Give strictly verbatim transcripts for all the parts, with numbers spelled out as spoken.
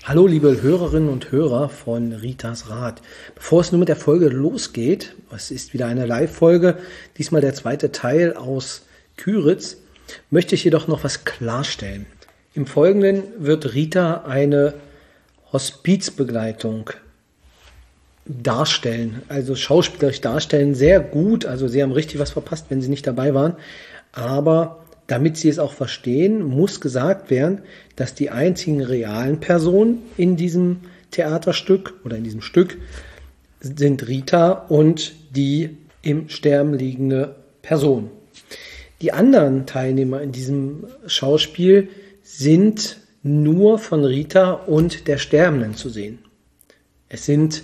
Hallo liebe Hörerinnen und Hörer von Ritas Rat. Bevor es nun mit der Folge losgeht, es ist wieder eine Live-Folge, diesmal der zweite Teil aus Kyritz, möchte ich jedoch noch was klarstellen. Im Folgenden wird Rita eine Hospizbegleitung darstellen, also schauspielerisch darstellen, sehr gut, also Sie haben richtig was verpasst, wenn Sie nicht dabei waren, aber damit Sie es auch verstehen, muss gesagt werden, dass die einzigen realen Personen in diesem Theaterstück oder in diesem Stück sind Rita und die im Sterben liegende Person. Die anderen Teilnehmer in diesem Schauspiel sind nur von Rita und der Sterbenden zu sehen. Es sind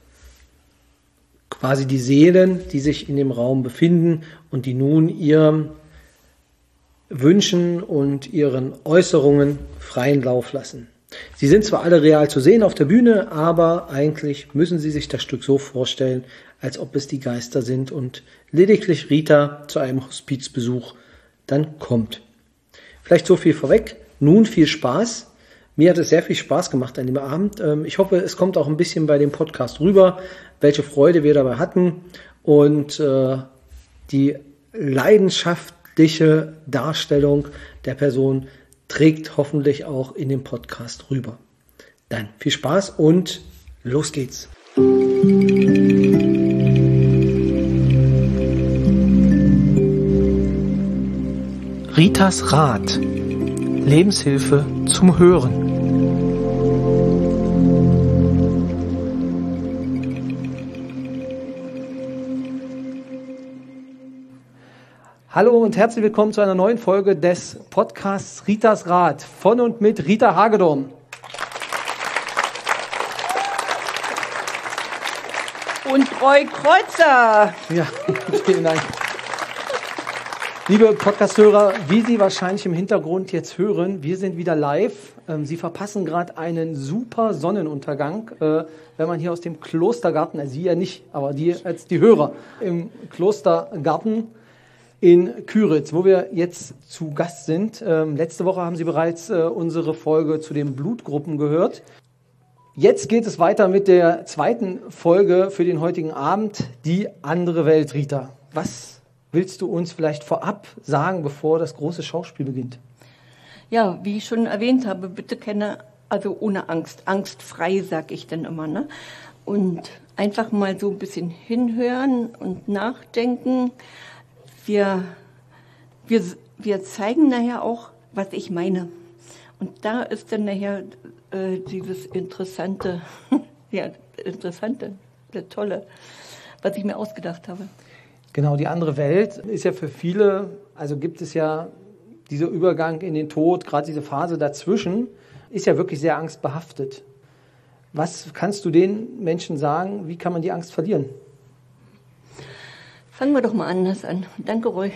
quasi die Seelen, die sich in dem Raum befinden und die nun ihrem Wünschen und ihren Äußerungen freien Lauf lassen. Sie sind zwar alle real zu sehen auf der Bühne, aber eigentlich müssen Sie sich das Stück so vorstellen, als ob es die Geister sind und lediglich Rita zu einem Hospizbesuch dann kommt. Vielleicht so viel vorweg. Nun viel Spaß. Mir hat es sehr viel Spaß gemacht an dem Abend. Ich hoffe, es kommt auch ein bisschen bei dem Podcast rüber, welche Freude wir dabei hatten und äh, die leidenschaftliche Darstellung der Person trägt hoffentlich auch in dem Podcast rüber. Dann viel Spaß und los geht's. Ritas Rat. Lebenshilfe zum Hören. Hallo und herzlich willkommen zu einer neuen Folge des Podcasts Ritas Rat von und mit Rita Hagedorn. Und Roy Kreuzer. Ja, vielen Dank. Liebe Podcast-Hörer, wie Sie wahrscheinlich im Hintergrund jetzt hören, wir sind wieder live. Sie verpassen gerade einen super Sonnenuntergang, wenn man hier aus dem Klostergarten, also Sie ja nicht, aber die als die Hörer im Klostergarten in Kyritz, wo wir jetzt zu Gast sind. Ähm, letzte Woche haben Sie bereits äh, unsere Folge zu den Blutgruppen gehört. Jetzt geht es weiter mit der zweiten Folge für den heutigen Abend, die andere Welt, Rita. Was willst du uns vielleicht vorab sagen, bevor das große Schauspiel beginnt? Ja, wie ich schon erwähnt habe, bitte keine, also ohne Angst, angstfrei, sag ich dann immer, ne? Und einfach mal so ein bisschen hinhören und nachdenken. Wir, wir, wir zeigen nachher auch, was ich meine. Und da ist dann nachher äh, dieses Interessante, ja, Interessante, das Tolle, was ich mir ausgedacht habe. Genau, die andere Welt ist ja für viele, also gibt es ja dieser Übergang in den Tod, gerade diese Phase dazwischen, ist ja wirklich sehr angstbehaftet. Was kannst du den Menschen sagen, wie kann man die Angst verlieren? Fangen wir doch mal anders an. Danke, Roy.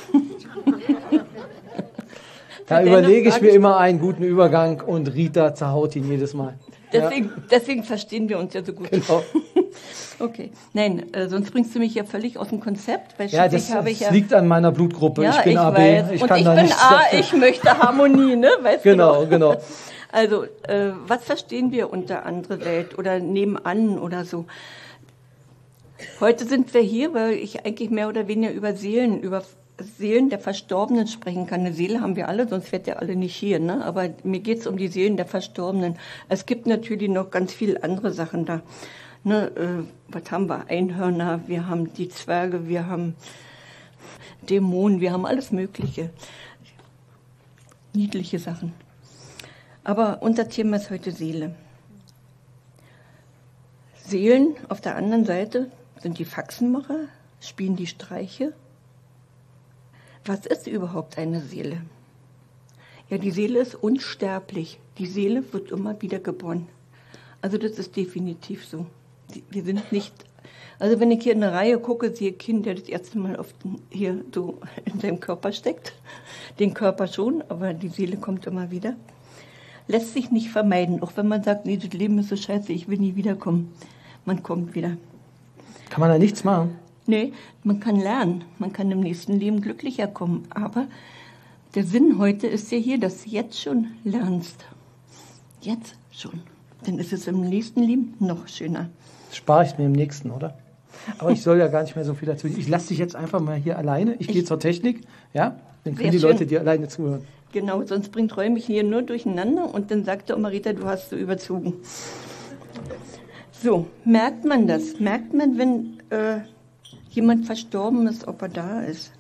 Da überlege ich mir immer einen guten Übergang und Rita zerhaut ihn jedes Mal. Deswegen, ja. deswegen verstehen wir uns ja so gut. Genau. Okay. Nein, äh, sonst bringst du mich ja völlig aus dem Konzept. Weil ja, das, habe das ich ja, liegt an meiner Blutgruppe. Ja, ich bin ich A B. Weiß. Ich und kann ich da bin nichts A, dafür. ich möchte Harmonie, ne? Weißt genau, du genau. Also, äh, was verstehen wir unter andere Welt oder nebenan oder so? Heute sind wir hier, weil ich eigentlich mehr oder weniger über Seelen, über Seelen der Verstorbenen sprechen kann. Eine Seele haben wir alle, sonst wärt ihr alle nicht hier, ne? Aber mir geht's um die Seelen der Verstorbenen. Es gibt natürlich noch ganz viele andere Sachen da. Ne, äh, was haben wir? Einhörner, wir haben die Zwerge, wir haben Dämonen, wir haben alles Mögliche. Niedliche Sachen. Aber unser Thema ist heute Seele. Seelen auf der anderen Seite sind die Faxenmacher, spielen die Streiche. Was ist überhaupt eine Seele? Ja, die Seele ist unsterblich. Die Seele wird immer wieder geboren. Also das ist definitiv so. Wir sind nicht, also wenn ich hier in der Reihe gucke, sehe ich ein Kind, der das erste Mal auf den, hier so in seinem Körper steckt. Den Körper schon, aber die Seele kommt immer wieder. Lässt sich nicht vermeiden, auch wenn man sagt, nee, das Leben ist so scheiße, ich will nie wiederkommen. Man kommt wieder. Kann man da nichts machen? Nee, man kann lernen. Man kann im nächsten Leben glücklicher kommen. Aber der Sinn heute ist ja hier, dass du jetzt schon lernst. Jetzt schon. dann ist es im nächsten Leben noch schöner. Spare ich mir im nächsten, oder? Aber ich soll ja gar nicht mehr so viel dazu. Ich lasse dich jetzt einfach mal hier alleine. Ich, ich gehe zur Technik, ja? Dann können die schön. Leute dir alleine zuhören. Genau, sonst bringt Roy mich hier nur durcheinander und dann sagt der Marita, du hast so überzogen. So, merkt man das? Merkt man, wenn äh, jemand verstorben ist, ob er da ist?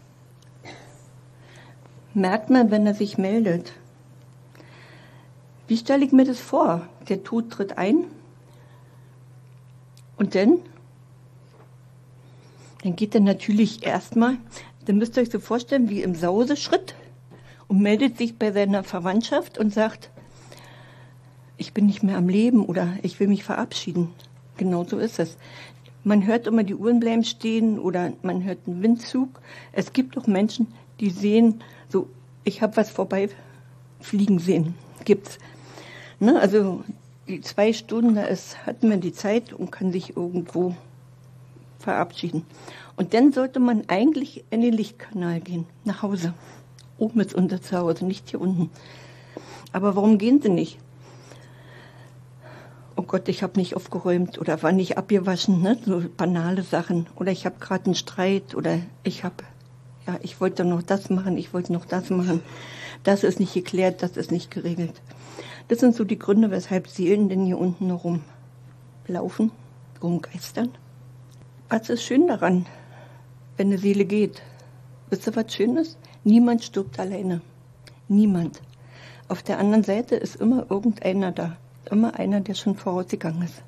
Merkt man, wenn er sich meldet? Wie stelle ich mir das vor? Der Tod tritt ein und dann? Dann geht er natürlich erstmal, dann müsst ihr euch so vorstellen, wie im Sauseschritt und meldet sich bei seiner Verwandtschaft und sagt, ich bin nicht mehr am Leben oder ich will mich verabschieden. Genau so ist es. Man hört immer die Uhren bleiben stehen oder man hört einen Windzug. Es gibt auch Menschen, die sehen, so, ich habe was vorbeifliegen sehen. Gibt's. Ne, also die zwei Stunden, da ist, hat man die Zeit und kann sich irgendwo verabschieden. Und dann sollte man eigentlich in den Lichtkanal gehen, nach Hause. Oben ist unser Zuhause, nicht hier unten. Aber warum gehen sie nicht? Oh Gott, ich habe nicht aufgeräumt oder war nicht abgewaschen, ne? So banale Sachen. Oder ich habe gerade einen Streit oder ich habe, ja, ich wollte noch das machen, ich wollte noch das machen. Das ist nicht geklärt, das ist nicht geregelt. Das sind so die Gründe, weshalb Seelen denn hier unten noch rumlaufen, rumgeistern. Was ist schön daran, wenn eine Seele geht? Wisst ihr, was schön ist? Niemand stirbt alleine. Niemand. Auf der anderen Seite ist immer irgendeiner da. Immer einer, der schon vorausgegangen ist.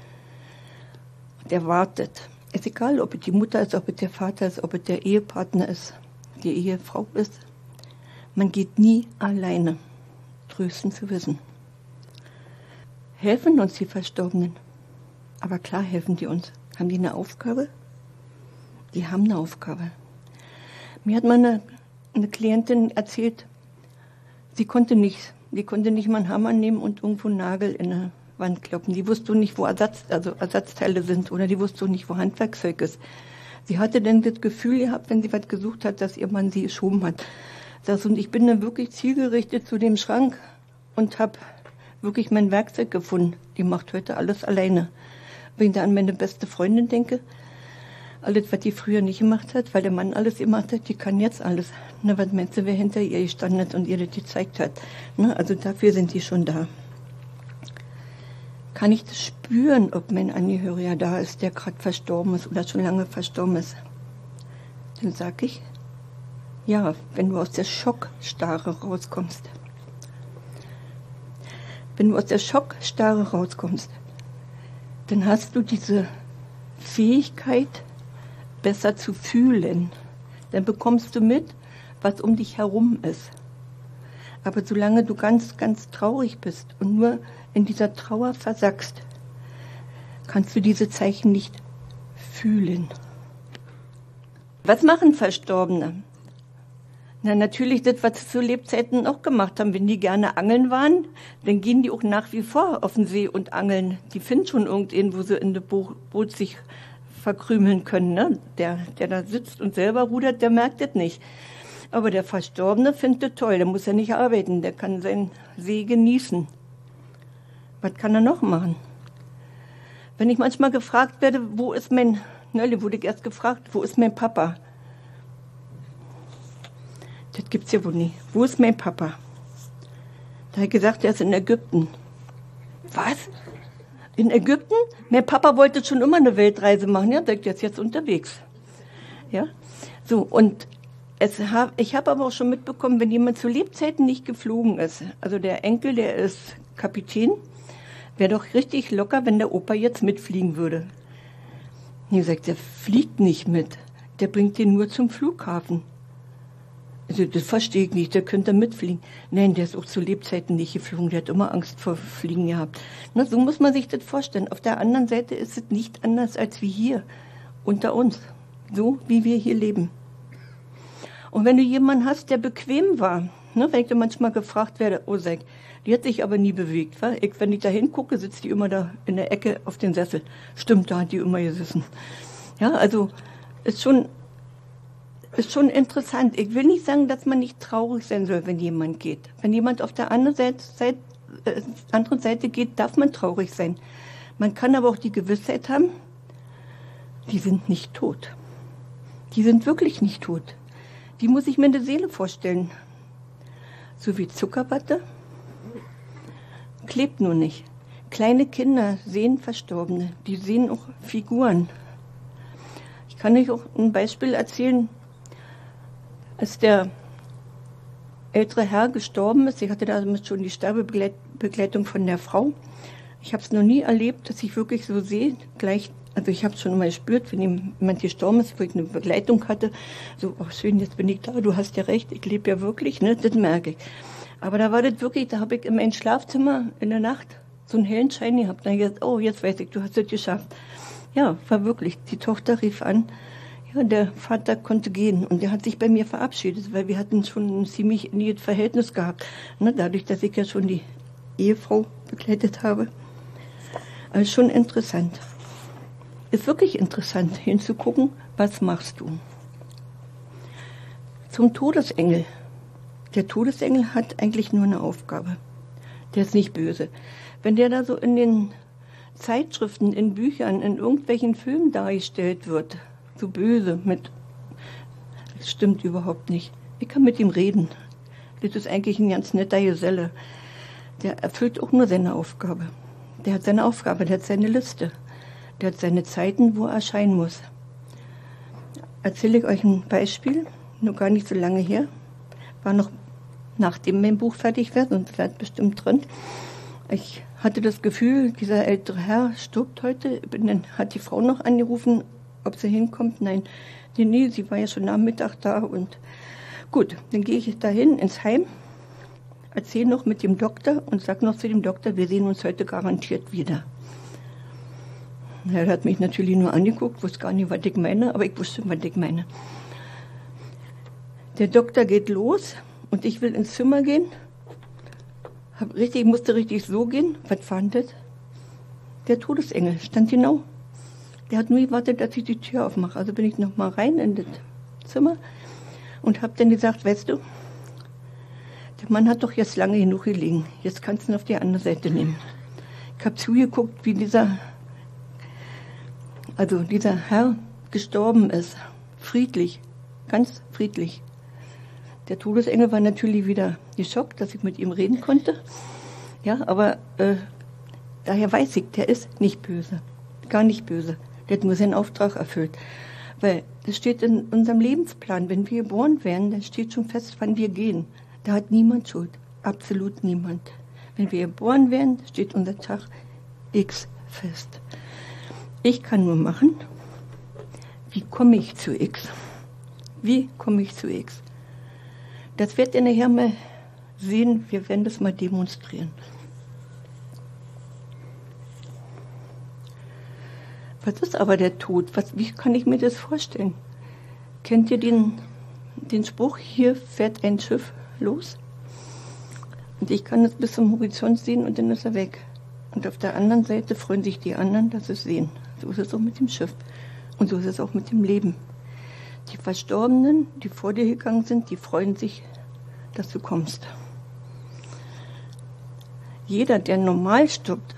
Der wartet. Ist egal, ob es die Mutter ist, ob es der Vater ist, ob es der Ehepartner ist, die Ehefrau ist. Man geht nie alleine. Trösten zu wissen. Helfen uns die Verstorbenen. Aber klar helfen die uns. Haben die eine Aufgabe? Die haben eine Aufgabe. Mir hat mal eine, eine Klientin erzählt, sie konnte nicht, sie konnte nicht mal einen Hammer nehmen und irgendwo einen Nagel in eine Wand kloppen. Die wusste nicht, wo Ersatz, also Ersatzteile sind oder die wusste nicht, wo Handwerkzeug ist. Sie hatte dann das Gefühl gehabt, wenn sie was gesucht hat, dass ihr Mann sie geschoben hat. Das, und ich bin dann wirklich zielgerichtet zu dem Schrank und habe wirklich mein Werkzeug gefunden. Die macht heute alles alleine. Wenn ich da an meine beste Freundin denke, alles, was die früher nicht gemacht hat, weil der Mann alles gemacht hat, die kann jetzt alles. Na, was meinst du, wer hinter ihr gestanden hat und ihr das gezeigt hat? Na, also dafür sind die schon da. Kann ich das spüren, ob mein Angehöriger da ist, der gerade verstorben ist oder schon lange verstorben ist? Dann sag ich, ja, wenn du aus der Schockstarre rauskommst. Wenn du aus der Schockstarre rauskommst, dann hast du diese Fähigkeit, besser zu fühlen. Dann bekommst du mit, was um dich herum ist. Aber solange du ganz, ganz traurig bist und nur in dieser Trauer versackst, kannst du diese Zeichen nicht fühlen. Was machen Verstorbene? Na, natürlich das, was sie zu Lebzeiten auch gemacht haben. Wenn die gerne angeln waren, dann gehen die auch nach wie vor auf den See und angeln. Die finden schon irgendwen, wo sie in dem Boot sich verkrümeln können. Ne? Der, der da sitzt und selber rudert, der merkt das nicht. Aber der Verstorbene findet das toll. Der muss ja nicht arbeiten. Der kann seinen See genießen. Was kann er noch machen? Wenn ich manchmal gefragt werde, wo ist mein, neulich wurde ich erst gefragt, wo ist mein Papa? Das gibt's ja wohl nicht. Wo ist mein Papa? Da hat er gesagt, er ist in Ägypten. Was? In Ägypten? Mein Papa wollte schon immer eine Weltreise machen. Ja, der ist jetzt unterwegs. Ja, so, und es hab, ich habe aber auch schon mitbekommen, wenn jemand zu Lebzeiten nicht geflogen ist, also der Enkel, der ist Kapitän, wäre doch richtig locker, wenn der Opa jetzt mitfliegen würde. Ich sage, der fliegt nicht mit. Der bringt den nur zum Flughafen. Also das verstehe ich nicht, der könnte mitfliegen. Nein, der ist auch zu Lebzeiten nicht geflogen, der hat immer Angst vor Fliegen gehabt. Na, so muss man sich das vorstellen. Auf der anderen Seite ist es nicht anders als wie hier, unter uns. So, wie wir hier leben. Und wenn du jemanden hast, der bequem war, ne, wenn ich dann manchmal gefragt werde, oh sag, die hat sich aber nie bewegt. Wa? Ich, wenn ich da hingucke, sitzt die immer da in der Ecke auf dem Sessel. Stimmt, da hat die immer gesessen. Ja, also ist schon... ist schon interessant. Ich will nicht sagen, dass man nicht traurig sein soll, wenn jemand geht. Wenn jemand auf der anderen Seite, äh, andere Seite geht, darf man traurig sein. Man kann aber auch die Gewissheit haben, die sind nicht tot. Die sind wirklich nicht tot. Wie muss ich mir eine Seele vorstellen? So wie Zuckerwatte, klebt nur nicht. Kleine Kinder sehen Verstorbene, die sehen auch Figuren. Ich kann euch auch ein Beispiel erzählen. Als der ältere Herr gestorben ist, ich hatte damit schon die Sterbebegleitung von der Frau. Ich habe es noch nie erlebt, dass ich wirklich so sehe, gleich, also ich habe es schon mal gespürt, wenn jemand gestorben ist, wo ich eine Begleitung hatte, so, oh schön, jetzt bin ich da, du hast ja recht, ich lebe ja wirklich, ne, das merke ich. Aber da war das wirklich, da habe ich in meinem Schlafzimmer in der Nacht so einen hellen Schein gehabt. Da habe ich gesagt, oh, jetzt weiß ich, du hast es geschafft. Ja, war wirklich. Die Tochter rief an, ja, der Vater konnte gehen und der hat sich bei mir verabschiedet, weil wir hatten schon ein ziemlich inniges Verhältnis gehabt. Ne, dadurch, dass ich ja schon die Ehefrau begleitet habe. Also schon interessant. Ist wirklich interessant, hinzugucken, was machst du? Zum Todesengel. Der Todesengel hat eigentlich nur eine Aufgabe. Der ist nicht böse. Wenn der da so in den Zeitschriften, in Büchern, in irgendwelchen Filmen dargestellt wird, so böse, mit, das stimmt überhaupt nicht. Ich kann mit ihm reden. Das ist eigentlich ein ganz netter Geselle. Der erfüllt auch nur seine Aufgabe. Der hat seine Aufgabe, der hat seine Liste. Der hat seine Zeiten, wo er erscheinen muss. Erzähle ich euch ein Beispiel, nur gar nicht so lange her. War noch nachdem mein Buch fertig wird, und es wird bestimmt drin. Ich hatte das Gefühl, dieser ältere Herr stirbt heute. Dann hat die Frau noch angerufen, ob sie hinkommt. Nein, nee, nee, sie war ja schon Nachmittag da. Und gut, dann gehe ich dahin ins Heim, erzähle noch mit dem Doktor und sage noch zu dem Doktor, wir sehen uns heute garantiert wieder. Er hat mich natürlich nur angeguckt, wusste gar nicht, was ich meine, aber ich wusste, was ich meine. Der Doktor geht los und ich will ins Zimmer gehen. Hab richtig, musste richtig so gehen. Was war das? Der Todesengel stand genau. Der hat nur gewartet, dass ich die Tür aufmache. Also bin ich noch mal rein in das Zimmer und habe dann gesagt, weißt du, der Mann hat doch jetzt lange genug gelegen. Jetzt kannst du ihn auf die andere Seite nehmen. Ich habe zugeguckt, wie dieser, also dieser Herr gestorben ist. Friedlich, ganz friedlich. Der Todesengel war natürlich wieder geschockt, dass ich mit ihm reden konnte. Ja, aber äh, daher weiß ich, der ist nicht böse. Gar nicht böse. Der hat nur seinen Auftrag erfüllt. Weil das steht in unserem Lebensplan. Wenn wir geboren werden, dann steht schon fest, wann wir gehen. Da hat niemand Schuld. Absolut niemand. Wenn wir geboren werden, steht unser Tag X fest. Ich kann nur machen, wie komme ich zu X? Wie komme ich zu X? Das werdet ihr nachher mal sehen, wir werden das mal demonstrieren. Was ist aber der Tod? Was, wie kann ich mir das vorstellen? Kennt ihr den, den Spruch, hier fährt ein Schiff los? Und ich kann es bis zum Horizont sehen und dann ist er weg. Und auf der anderen Seite freuen sich die anderen, dass sie es sehen. So ist es auch mit dem Schiff. Und so ist es auch mit dem Leben. Die Verstorbenen, die vor dir gegangen sind, die freuen sich, dass du kommst. Jeder, der normal stirbt,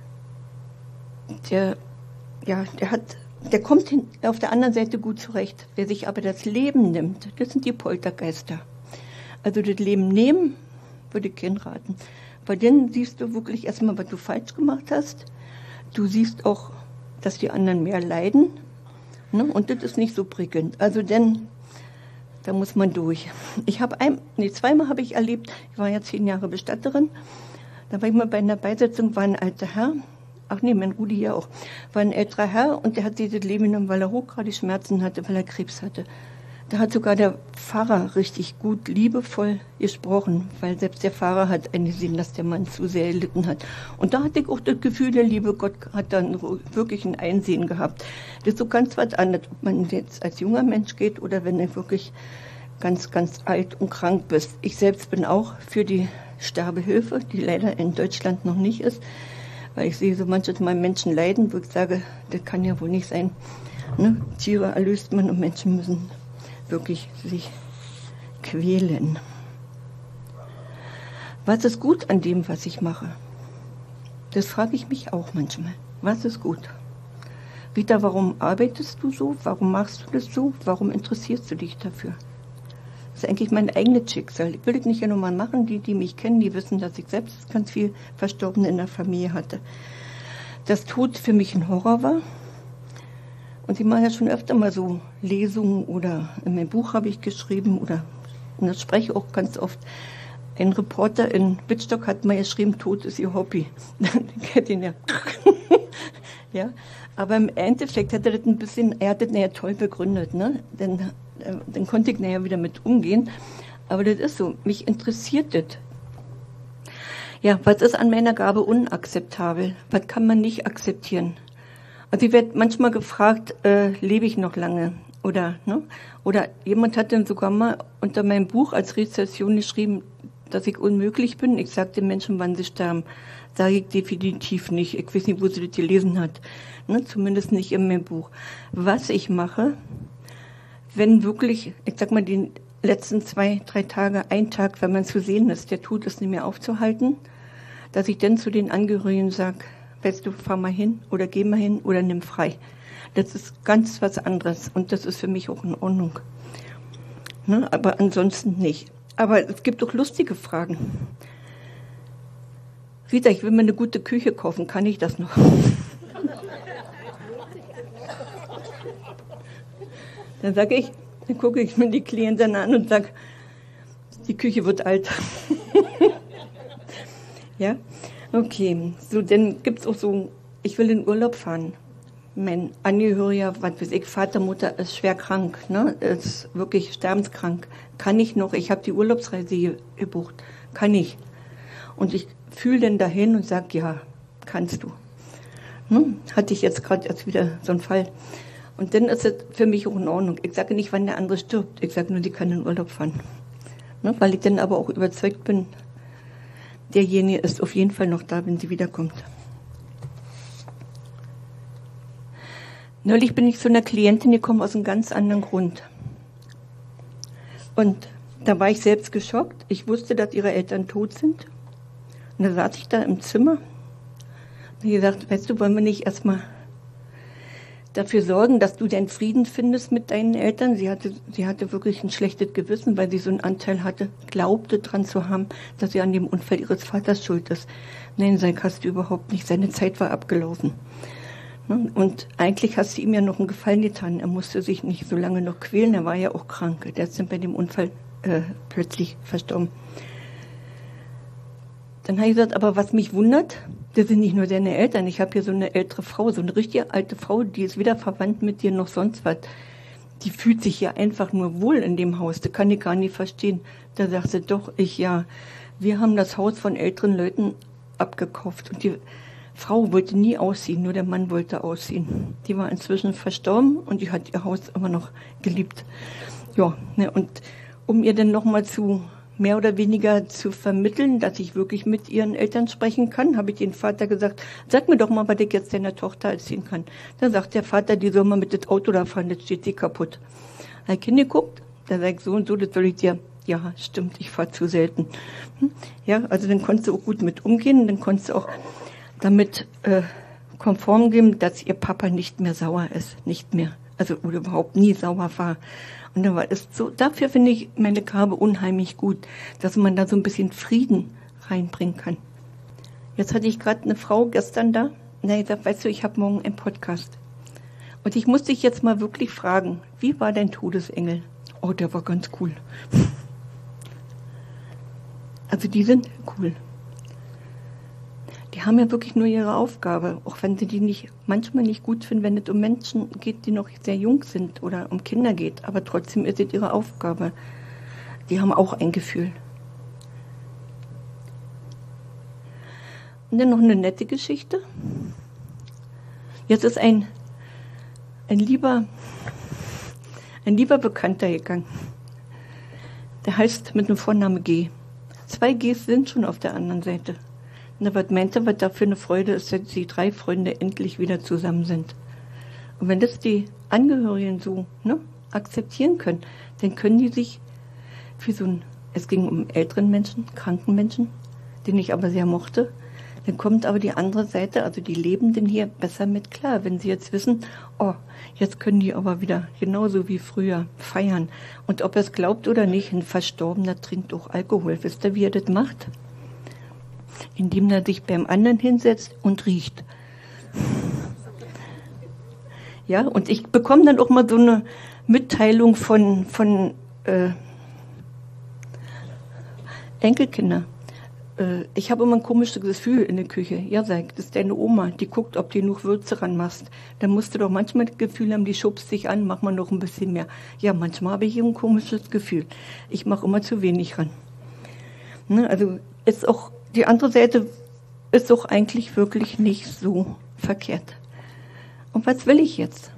der, ja, der, hat, der kommt hin, auf der anderen Seite gut zurecht. Wer sich aber das Leben nimmt, das sind die Poltergeister. Also das Leben nehmen, würde ich keinen raten. Bei denen siehst du wirklich erstmal, was du falsch gemacht hast. Du siehst auch, dass die anderen mehr leiden. Ne? Und das ist nicht so prickelnd. Also denn, da muss man durch. Ich habe ein, nee, zweimal habe ich erlebt, ich war ja zehn Jahre Bestatterin, da war ich mal bei einer Beisetzung, war ein alter Herr, ach nee, mein Rudi ja auch, war ein älterer Herr und der hat sich das Leben genommen, weil er hochgradig Schmerzen hatte, weil er Krebs hatte. Da hat sogar der Pfarrer richtig gut, liebevoll gesprochen, weil selbst der Pfarrer hat eingesehen, dass der Mann zu sehr gelitten hat. Und da hatte ich auch das Gefühl, der liebe Gott hat dann wirklich ein Einsehen gehabt. Das ist so ganz was anderes, ob man jetzt als junger Mensch geht oder wenn du wirklich ganz, ganz alt und krank bist. Ich selbst bin auch für die Sterbehilfe, die leider in Deutschland noch nicht ist, weil ich sehe so manches Mal Menschen leiden, wo ich sage, das kann ja wohl nicht sein. Ne? Tiere erlöst man und Menschen müssen wirklich sich quälen. Was ist gut an dem, was ich mache? Das frage ich mich auch manchmal. Was ist gut? Rita, warum arbeitest du so? Warum machst du das so? Warum interessierst du dich dafür? Das ist eigentlich mein eigenes Schicksal. Ich will das nicht ja nur mal machen. Die, die mich kennen, die wissen, dass ich selbst ganz viel Verstorbene in der Familie hatte. Dass Tod für mich ein Horror war. Und ich mache ja schon öfter mal so Lesungen oder in meinem Buch habe ich geschrieben oder und das spreche ich auch ganz oft. Ein Reporter in Wittstock hat mal geschrieben, Tod ist ihr Hobby. Den kennt ihn ja. Ja. Aber im Endeffekt hat er das ein bisschen, er hat das nachher toll begründet, ne? Denn äh, dann konnte ich nachher wieder mit umgehen. Aber das ist so, mich interessiert das. Ja, was ist an meiner Gabe unakzeptabel? Was kann man nicht akzeptieren? Also ich werde manchmal gefragt, äh, lebe ich noch lange? Oder, ne? Oder jemand hat dann sogar mal unter meinem Buch als Rezession geschrieben, dass ich unmöglich bin. Ich sage den Menschen, wann sie sterben. Sage ich definitiv nicht. Ich weiß nicht, wo sie das gelesen hat. Ne? Zumindest nicht in meinem Buch. Was ich mache, wenn wirklich, ich sag mal, die letzten zwei, drei Tage, ein Tag, wenn man zu sehen ist, der Tod ist nicht mehr aufzuhalten, dass ich dann zu den Angehörigen sage, weißt du, fahr mal hin oder geh mal hin oder nimm frei. Das ist ganz was anderes und das ist für mich auch in Ordnung. Ne? Aber ansonsten nicht. Aber es gibt auch lustige Fragen. Rita, ich will mir eine gute Küche kaufen, kann ich das noch? Dann sage ich, dann gucke ich mir die Klientin an und sage, die Küche wird alt. Ja, okay. So, dann gibt es auch so, ich will in Urlaub fahren. Mein Angehöriger, was weiß ich, Vater, Mutter ist schwer krank, ne? Ist wirklich sterbenskrank. Kann ich noch? Ich habe die Urlaubsreise gebucht. Kann ich? Und ich fühle dann dahin und sage, ja, kannst du. Hm? Hatte ich jetzt gerade erst wieder so einen Fall. Und dann ist es für mich auch in Ordnung. Ich sage nicht, wann der andere stirbt. Ich sage nur, die kann in Urlaub fahren. Ne? Weil ich dann aber auch überzeugt bin, derjenige ist auf jeden Fall noch da, wenn sie wiederkommt. Neulich bin ich zu einer Klientin gekommen aus einem ganz anderen Grund. Und da war ich selbst geschockt. Ich wusste, dass ihre Eltern tot sind. Und da saß ich da im Zimmer und habe gesagt, weißt du, wollen wir nicht erstmal dafür sorgen, dass du deinen Frieden findest mit deinen Eltern? Sie hatte, sie hatte wirklich ein schlechtes Gewissen, weil sie so einen Anteil hatte, glaubte dran zu haben, dass sie an dem Unfall ihres Vaters schuld ist. Nein, sag, hast du überhaupt nicht. Seine Zeit war abgelaufen. Und eigentlich hast du ihm ja noch einen Gefallen getan. Er musste sich nicht so lange noch quälen. Er war ja auch krank. Der ist dann bei dem Unfall äh, plötzlich verstorben. Dann habe ich gesagt, aber was mich wundert, das sind nicht nur deine Eltern. Ich habe hier so eine ältere Frau, so eine richtige alte Frau, die ist weder verwandt mit dir noch sonst was. Die fühlt sich ja einfach nur wohl in dem Haus. Das kann ich gar nicht verstehen. Da sagt sie, doch, ich ja. Wir haben das Haus von älteren Leuten abgekauft. Und die Frau wollte nie ausziehen, nur der Mann wollte ausziehen. Die war inzwischen verstorben und die hat ihr Haus immer noch geliebt. Ja, ne, und um ihr dann nochmal zu mehr oder weniger zu vermitteln, dass ich wirklich mit ihren Eltern sprechen kann, habe ich den Vater gesagt, sag mir doch mal, was ich jetzt deiner Tochter erzählen kann. Da sagt der Vater, die soll mal mit dem Auto da fahren, das steht sie kaputt. Da habe ich hingeguckt, da sage ich so und so, das soll ich dir, ja, stimmt, ich fahre zu selten. Ja, also dann konntest du auch gut mit umgehen, dann konntest du auch damit äh, konform geben, dass ihr Papa nicht mehr sauer ist, nicht mehr, also oder überhaupt nie sauer war. Und dann war es so, dafür finde ich meine Gabe unheimlich gut, dass man da so ein bisschen Frieden reinbringen kann. Jetzt hatte ich gerade eine Frau gestern da, und da gesagt, weißt du, ich habe morgen einen Podcast. Und ich musste dich jetzt mal wirklich fragen, wie war dein Todesengel? Oh, der war ganz cool. Also die sind cool. Die haben ja wirklich nur ihre Aufgabe, auch wenn sie die nicht manchmal nicht gut finden, wenn es um Menschen geht, die noch sehr jung sind oder um Kinder geht. Aber trotzdem ist es ihre Aufgabe. Die haben auch ein Gefühl. Und dann noch eine nette Geschichte. Jetzt ist ein, ein, lieber, ein lieber Bekannter gegangen. Der heißt mit dem Vornamen G. Zwei Gs sind schon auf der anderen Seite. Na, was meint er, was da für eine Freude ist, dass die drei Freunde endlich wieder zusammen sind. Und wenn das die Angehörigen so ne, akzeptieren können, dann können die sich für so ein, es ging um älteren Menschen, kranken Menschen, den ich aber sehr mochte. Dann kommt aber die andere Seite, also die Lebenden hier, besser mit klar, wenn sie jetzt wissen, oh, jetzt können die aber wieder genauso wie früher feiern. Und ob er es glaubt oder nicht, ein Verstorbener trinkt auch Alkohol. Wisst ihr, wie er das macht? Indem er sich beim anderen hinsetzt und riecht. Ja, und ich bekomme dann auch mal so eine Mitteilung von, von äh, Enkelkindern. Äh, ich habe immer ein komisches Gefühl in der Küche. Ja, sag, das ist deine Oma, die guckt, ob du genug Würze ranmachst. Dann musst du doch manchmal das Gefühl haben, die schubst dich an, mach mal noch ein bisschen mehr. Ja, manchmal habe ich ein komisches Gefühl. Ich mache immer zu wenig ran. Ne, also ist auch, die andere Seite ist auch eigentlich wirklich nicht so verkehrt. Und was will ich jetzt?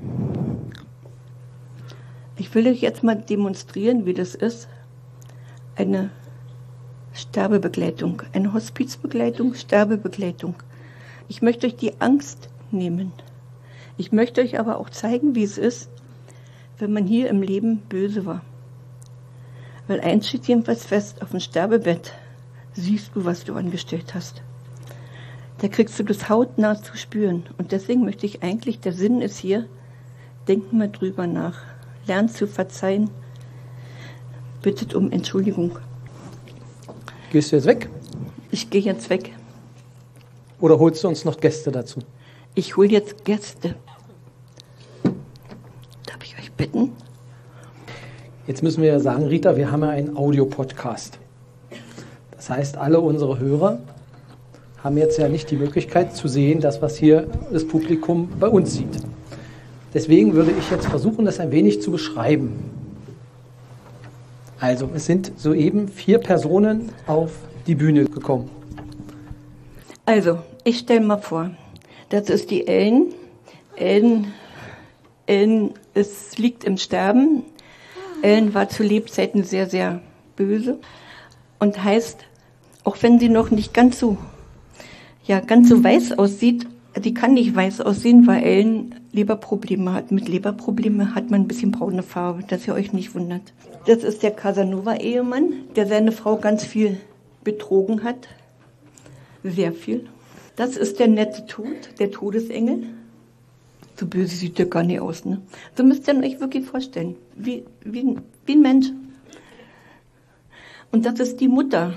Ich will euch jetzt mal demonstrieren, wie das ist, eine Sterbebegleitung, eine Hospizbegleitung, Sterbebegleitung. Ich möchte euch die Angst nehmen. Ich möchte euch aber auch zeigen, wie es ist, wenn man hier im Leben böse war. Weil eins steht jedenfalls fest, auf dem Sterbebett siehst du, was du angestellt hast. Da kriegst du das hautnah zu spüren. Und deswegen möchte ich eigentlich, der Sinn ist hier, denkt mal drüber nach. Lernt zu verzeihen. Bittet um Entschuldigung. Gehst du jetzt weg? Ich gehe jetzt weg. Oder holst du uns noch Gäste dazu? Ich hole jetzt Gäste. Darf ich euch bitten? Jetzt müssen wir ja sagen, Rita, wir haben ja einen Audiopodcast. Das heißt, alle unsere Hörer haben jetzt ja nicht die Möglichkeit zu sehen, das, was hier das Publikum bei uns sieht. Deswegen würde ich jetzt versuchen, das ein wenig zu beschreiben. Also, es sind soeben vier Personen auf die Bühne gekommen. Also, ich stelle mal vor, das ist die Ellen. Ellen, Ellen es liegt im Sterben. Ellen war zu Lebzeiten sehr, sehr böse und heißt, auch wenn sie noch nicht ganz so ja, ganz so weiß aussieht, die kann nicht weiß aussehen, weil Ellen Leberprobleme hat. Mit Leberproblemen hat man ein bisschen braune Farbe, dass ihr euch nicht wundert. Das ist der Casanova-Ehemann, der seine Frau ganz viel betrogen hat. Sehr viel. Das ist der nette Tod, der Todesengel. So böse sieht der gar nicht aus, ne? So müsst ihr euch wirklich vorstellen. Wie, wie, wie ein Mensch. Und das ist die Mutter.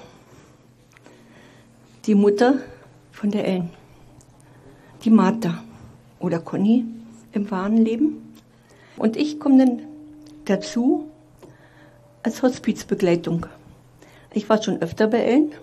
Die Mutter von der Ellen. Die Martha oder Conny im wahren Leben. Und ich komme dann dazu als Hospizbegleitung. Ich war schon öfter bei Ellen.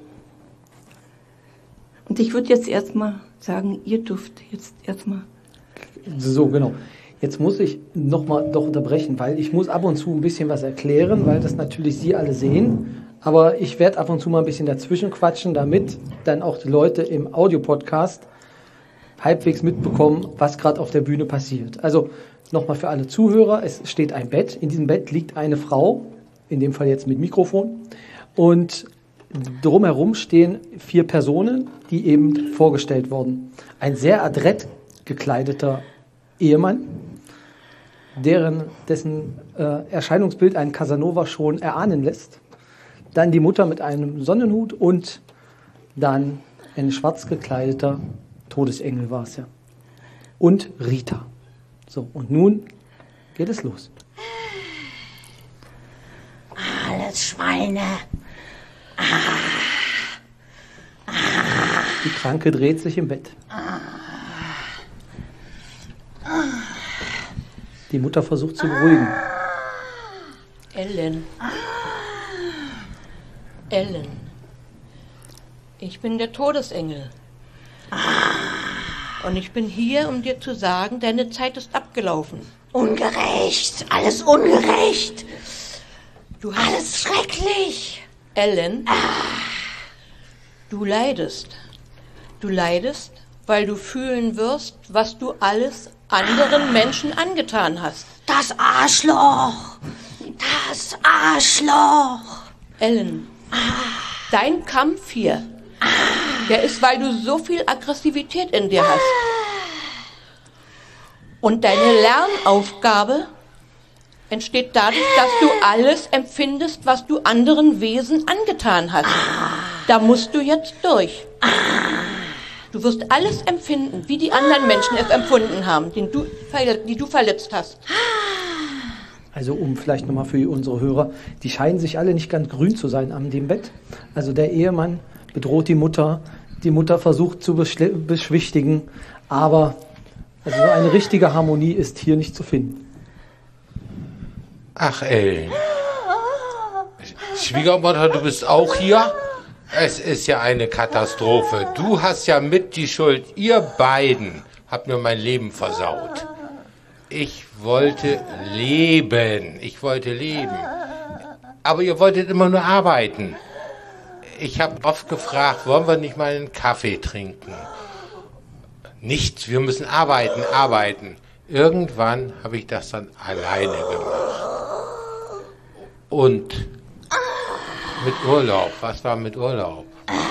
Und ich würde jetzt erstmal sagen, ihr dürft jetzt erstmal. So, genau. Jetzt muss ich nochmal doch unterbrechen, weil ich muss ab und zu ein bisschen was erklären, weil das natürlich Sie alle sehen. Aber ich werde ab und zu mal ein bisschen dazwischen quatschen, damit dann auch die Leute im Audiopodcast halbwegs mitbekommen, was gerade auf der Bühne passiert. Also nochmal für alle Zuhörer, es steht ein Bett. In diesem Bett liegt eine Frau, in dem Fall jetzt mit Mikrofon. Und drumherum stehen vier Personen, die eben vorgestellt wurden. Ein sehr adrett gekleideter Ehemann, deren, dessen äh, Erscheinungsbild einen Casanova schon erahnen lässt. Dann die Mutter mit einem Sonnenhut und dann ein schwarz gekleideter Todesengel war es ja. Und Rita. So, und nun geht es los. Alles Schweine. Ah. Ah. Die Kranke dreht sich im Bett. Ah. Die Mutter versucht zu beruhigen. Ellen. Ellen. Ich bin der Todesengel. Und ich bin hier, um dir zu sagen, deine Zeit ist abgelaufen. Ungerecht, alles ungerecht. Du hast Alles schrecklich. Ellen, du leidest. Du leidest, weil du fühlen wirst, was du alles anderen Menschen angetan hast. Das Arschloch. Das Arschloch. Ellen, dein Kampf hier, der ist, weil du so viel Aggressivität in dir hast. Und deine Lernaufgabe entsteht dadurch, dass du alles empfindest, was du anderen Wesen angetan hast. Da musst du jetzt durch. Du wirst alles empfinden, wie die anderen Menschen es empfunden haben, die du, die du verletzt hast. Also um vielleicht nochmal für unsere Hörer, die scheinen sich alle nicht ganz grün zu sein an dem Bett. Also der Ehemann bedroht die Mutter, die Mutter versucht zu beschwichtigen, aber also so eine richtige Harmonie ist hier nicht zu finden. Ach, Ellen. Schwiegermutter, du bist auch hier? Es ist ja eine Katastrophe. Du hast ja mit die Schuld. Ihr beiden habt mir mein Leben versaut. Ich wollte leben. Ich wollte leben. Aber ihr wolltet immer nur arbeiten. Ich habe oft gefragt, wollen wir nicht mal einen Kaffee trinken? Nichts, wir müssen arbeiten, arbeiten. Irgendwann habe ich das dann alleine gemacht. Und mit Urlaub. Was war mit Urlaub?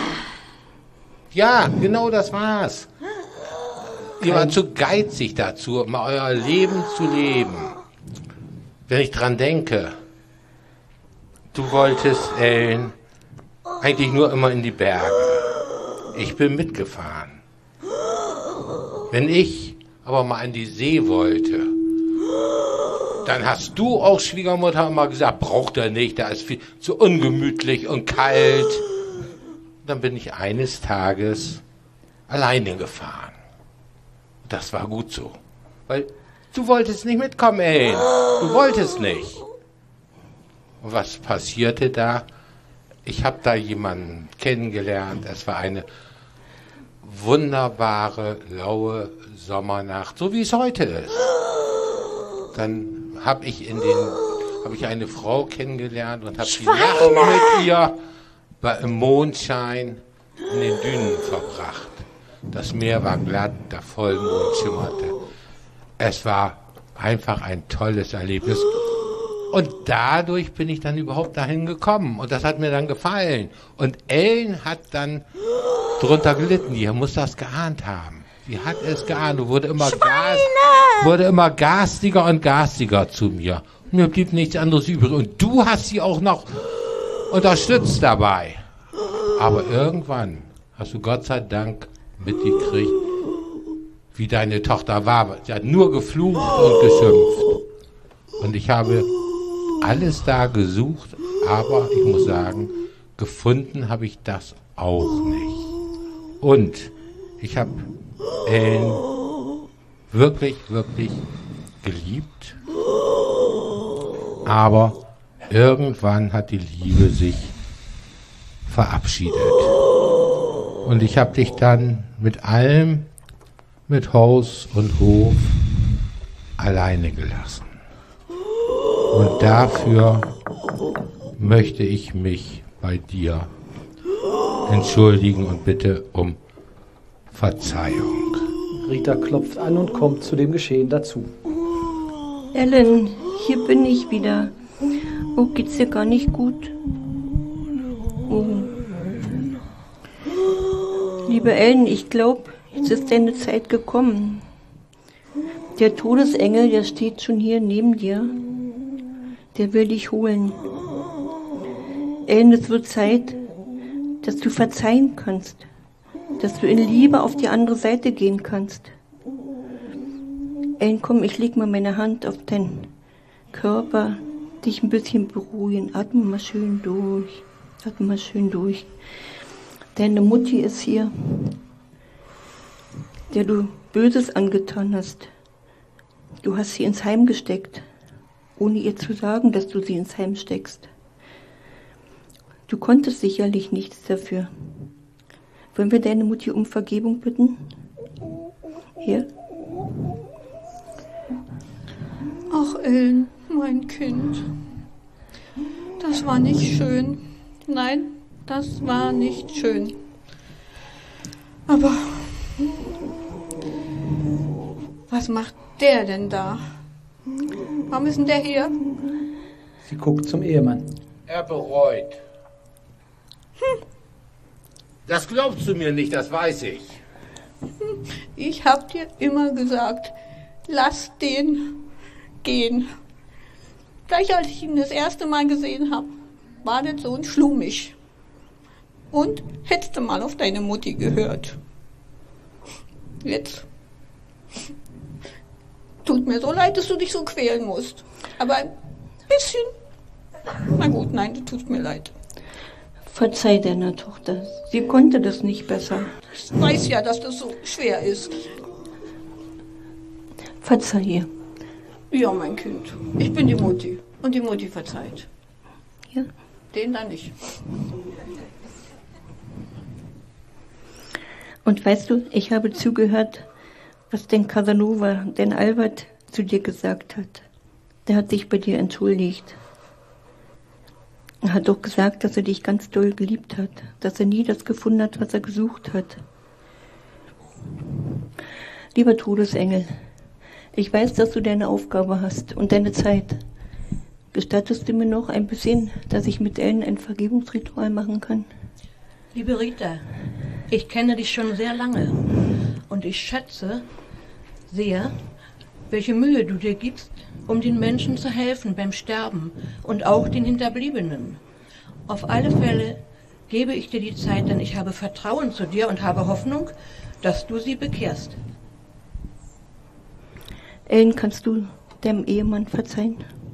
Ja, genau das war's. Ihr wart zu geizig dazu, mal euer Leben zu leben. Wenn ich dran denke, du wolltest, Ellen, eigentlich nur immer in die Berge. Ich bin mitgefahren. Wenn ich aber mal an die See wollte, dann hast du auch, Schwiegermutter, immer gesagt, braucht er nicht, da ist viel zu ungemütlich und kalt. Dann bin ich eines Tages alleine gefahren. Das war gut so. Weil du wolltest nicht mitkommen, ey. Du wolltest nicht. Und was passierte da? Ich habe da jemanden kennengelernt. Es war eine wunderbare, laue Sommernacht, so wie es heute ist. Dann habe ich in den, habe ich eine Frau kennengelernt und habe die Nacht mit ihr bei, im Mondschein in den Dünen verbracht. Das Meer war glatt, der Vollmond schimmerte. Es war einfach ein tolles Erlebnis. Und dadurch bin ich dann überhaupt dahin gekommen. Und das hat mir dann gefallen. Und Ellen hat dann drunter gelitten. Die muss das geahnt haben. Sie hat es geahnt und wurde immer, gas, wurde immer garstiger und garstiger zu mir. Und mir blieb nichts anderes übrig. Und du hast sie auch noch unterstützt dabei. Aber irgendwann hast du Gott sei Dank mitgekriegt, wie deine Tochter war. Sie hat nur geflucht und geschimpft. Und ich habe alles da gesucht, aber ich muss sagen, gefunden habe ich das auch nicht. Und ich habe Ellen wirklich, wirklich geliebt. Aber irgendwann hat die Liebe sich verabschiedet. Und ich habe dich dann mit allem, mit Haus und Hof, alleine gelassen. Und dafür möchte ich mich bei dir entschuldigen und bitte um Verzeihung. Rita klopft an und kommt zu dem Geschehen dazu. Ellen, hier bin ich wieder. Oh, geht's dir gar nicht gut? Oh. Liebe Ellen, ich glaube, jetzt ist deine Zeit gekommen. Der Todesengel, der steht schon hier neben dir. Der will dich holen. Ellen, es wird Zeit, dass du verzeihen kannst. Dass du in Liebe auf die andere Seite gehen kannst. Ellen, komm, ich leg mal meine Hand auf deinen Körper, dich ein bisschen beruhigen. Atme mal schön durch. Atme mal schön durch. Deine Mutti ist hier, der du Böses angetan hast. Du hast sie ins Heim gesteckt, ohne ihr zu sagen, dass du sie ins Heim steckst. Du konntest sicherlich nichts dafür. Wollen wir deine Mutti um Vergebung bitten? Hier. Ach, Ellen, mein Kind. Das war nicht schön. Nein, das war nicht schön. Aber was macht der denn da? Warum ist denn der hier? Sie guckt zum Ehemann. Er bereut. Hm. Das glaubst du mir nicht, das weiß ich. Ich hab dir immer gesagt, lass den gehen. Gleich als ich ihn das erste Mal gesehen habe, war das so ein Schlumig. Und hättest du mal auf deine Mutti gehört. Jetzt. Tut mir so leid, dass du dich so quälen musst. Aber ein bisschen. Na gut, nein, das tut mir leid. Verzeih deiner Tochter. Sie konnte das nicht besser. Ich weiß ja, dass das so schwer ist. Verzeih ihr. Ja, mein Kind. Ich bin die Mutti. Und die Mutti verzeiht. Ja. Den dann nicht. Und weißt du, ich habe zugehört, was denn Casanova, denn Albert zu dir gesagt hat. Der hat sich bei dir entschuldigt. Er hat doch gesagt, dass er dich ganz doll geliebt hat, dass er nie das gefunden hat, was er gesucht hat. Lieber Todesengel, ich weiß, dass du deine Aufgabe hast und deine Zeit. Gestattest du mir noch ein bisschen, dass ich mit Ellen ein Vergebungsritual machen kann? Liebe Rita, ich kenne dich schon sehr lange und ich schätze sehr, welche Mühe du dir gibst, um den Menschen zu helfen beim Sterben und auch den Hinterbliebenen. Auf alle Fälle gebe ich dir die Zeit, denn ich habe Vertrauen zu dir und habe Hoffnung, dass du sie bekehrst. Ellen, kannst du deinem Ehemann verzeihen?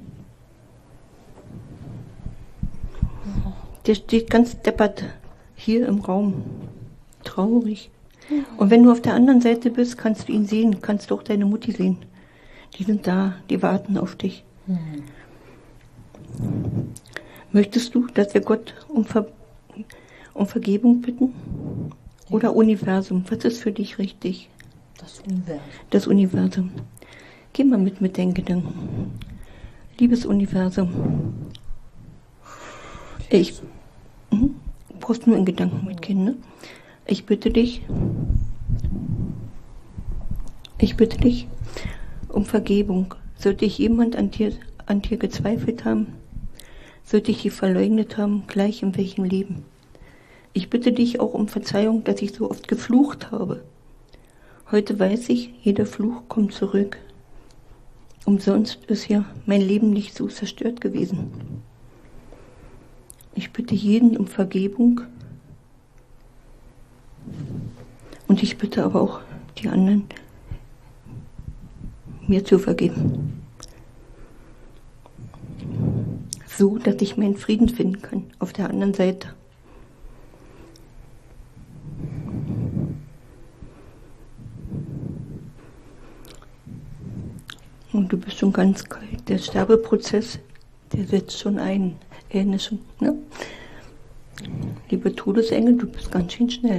Der steht ganz deppert hier im Raum, traurig. Und wenn du auf der anderen Seite bist, kannst du ihn sehen, kannst du auch deine Mutti sehen. Die sind da, die warten auf dich. Mhm. Möchtest du, dass wir Gott um, Ver um Vergebung bitten? Ja. Oder Universum? Was ist für dich richtig? Das Universum. Das Universum. Geh mal mit mit deinen Gedanken. Liebes Universum. Ich mhm. Du brauchst nur in Gedanken mitgehen, ne? Ich bitte dich, ich bitte dich um Vergebung. Sollte ich jemand an dir, an dir gezweifelt haben, sollte ich dich verleugnet haben, gleich in welchem Leben. Ich bitte dich auch um Verzeihung, dass ich so oft geflucht habe. Heute weiß ich, jeder Fluch kommt zurück. Umsonst ist ja mein Leben nicht so zerstört gewesen. Ich bitte jeden um Vergebung. Und ich bitte aber auch die anderen, mir zu vergeben. So, dass ich meinen Frieden finden kann auf der anderen Seite. Und du bist schon ganz kalt. Der Sterbeprozess, der setzt schon ein. Erinnere schon, ne? Liebe Todesengel, du bist ganz schön schnell.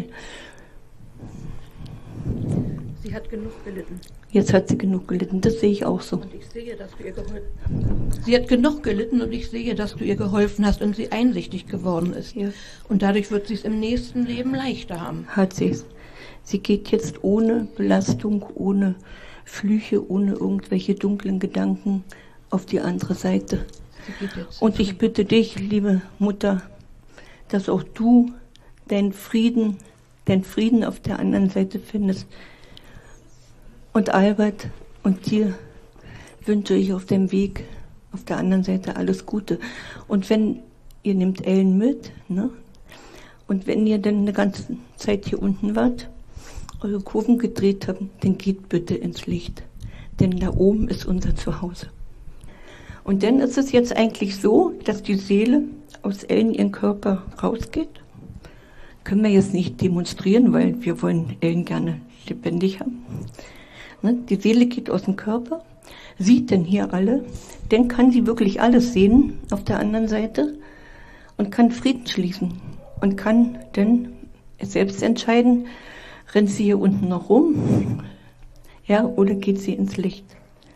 Sie hat genug gelitten. Jetzt hat sie genug gelitten, das sehe ich auch so. Und ich sehe, dass du ihr geholfen hast. Sie hat genug gelitten und ich sehe, dass du ihr geholfen hast und sie einsichtig geworden ist. Ja. Und dadurch wird sie es im nächsten Leben leichter haben. Hat sie es. Sie geht jetzt ohne Belastung, ohne Flüche, ohne irgendwelche dunklen Gedanken auf die andere Seite. Sie geht jetzt und ich bitte dich, liebe Mutter, dass auch du deinen Frieden, deinen Frieden auf der anderen Seite findest. Und Albert und dir wünsche ich auf dem Weg auf der anderen Seite alles Gute. Und wenn ihr nehmt Ellen mit, ne? Und wenn ihr dann eine ganze Zeit hier unten wart, eure Kurven gedreht habt, dann geht bitte ins Licht. Denn da oben ist unser Zuhause. Und dann ist es jetzt eigentlich so, dass die Seele aus Ellen ihren Körper rausgeht. Können wir jetzt nicht demonstrieren, weil wir wollen Ellen gerne lebendig haben. Ne? Die Seele geht aus dem Körper, sieht denn hier alle, dann kann sie wirklich alles sehen auf der anderen Seite und kann Frieden schließen und kann dann selbst entscheiden, rennt sie hier unten noch rum, ja, oder geht sie ins Licht.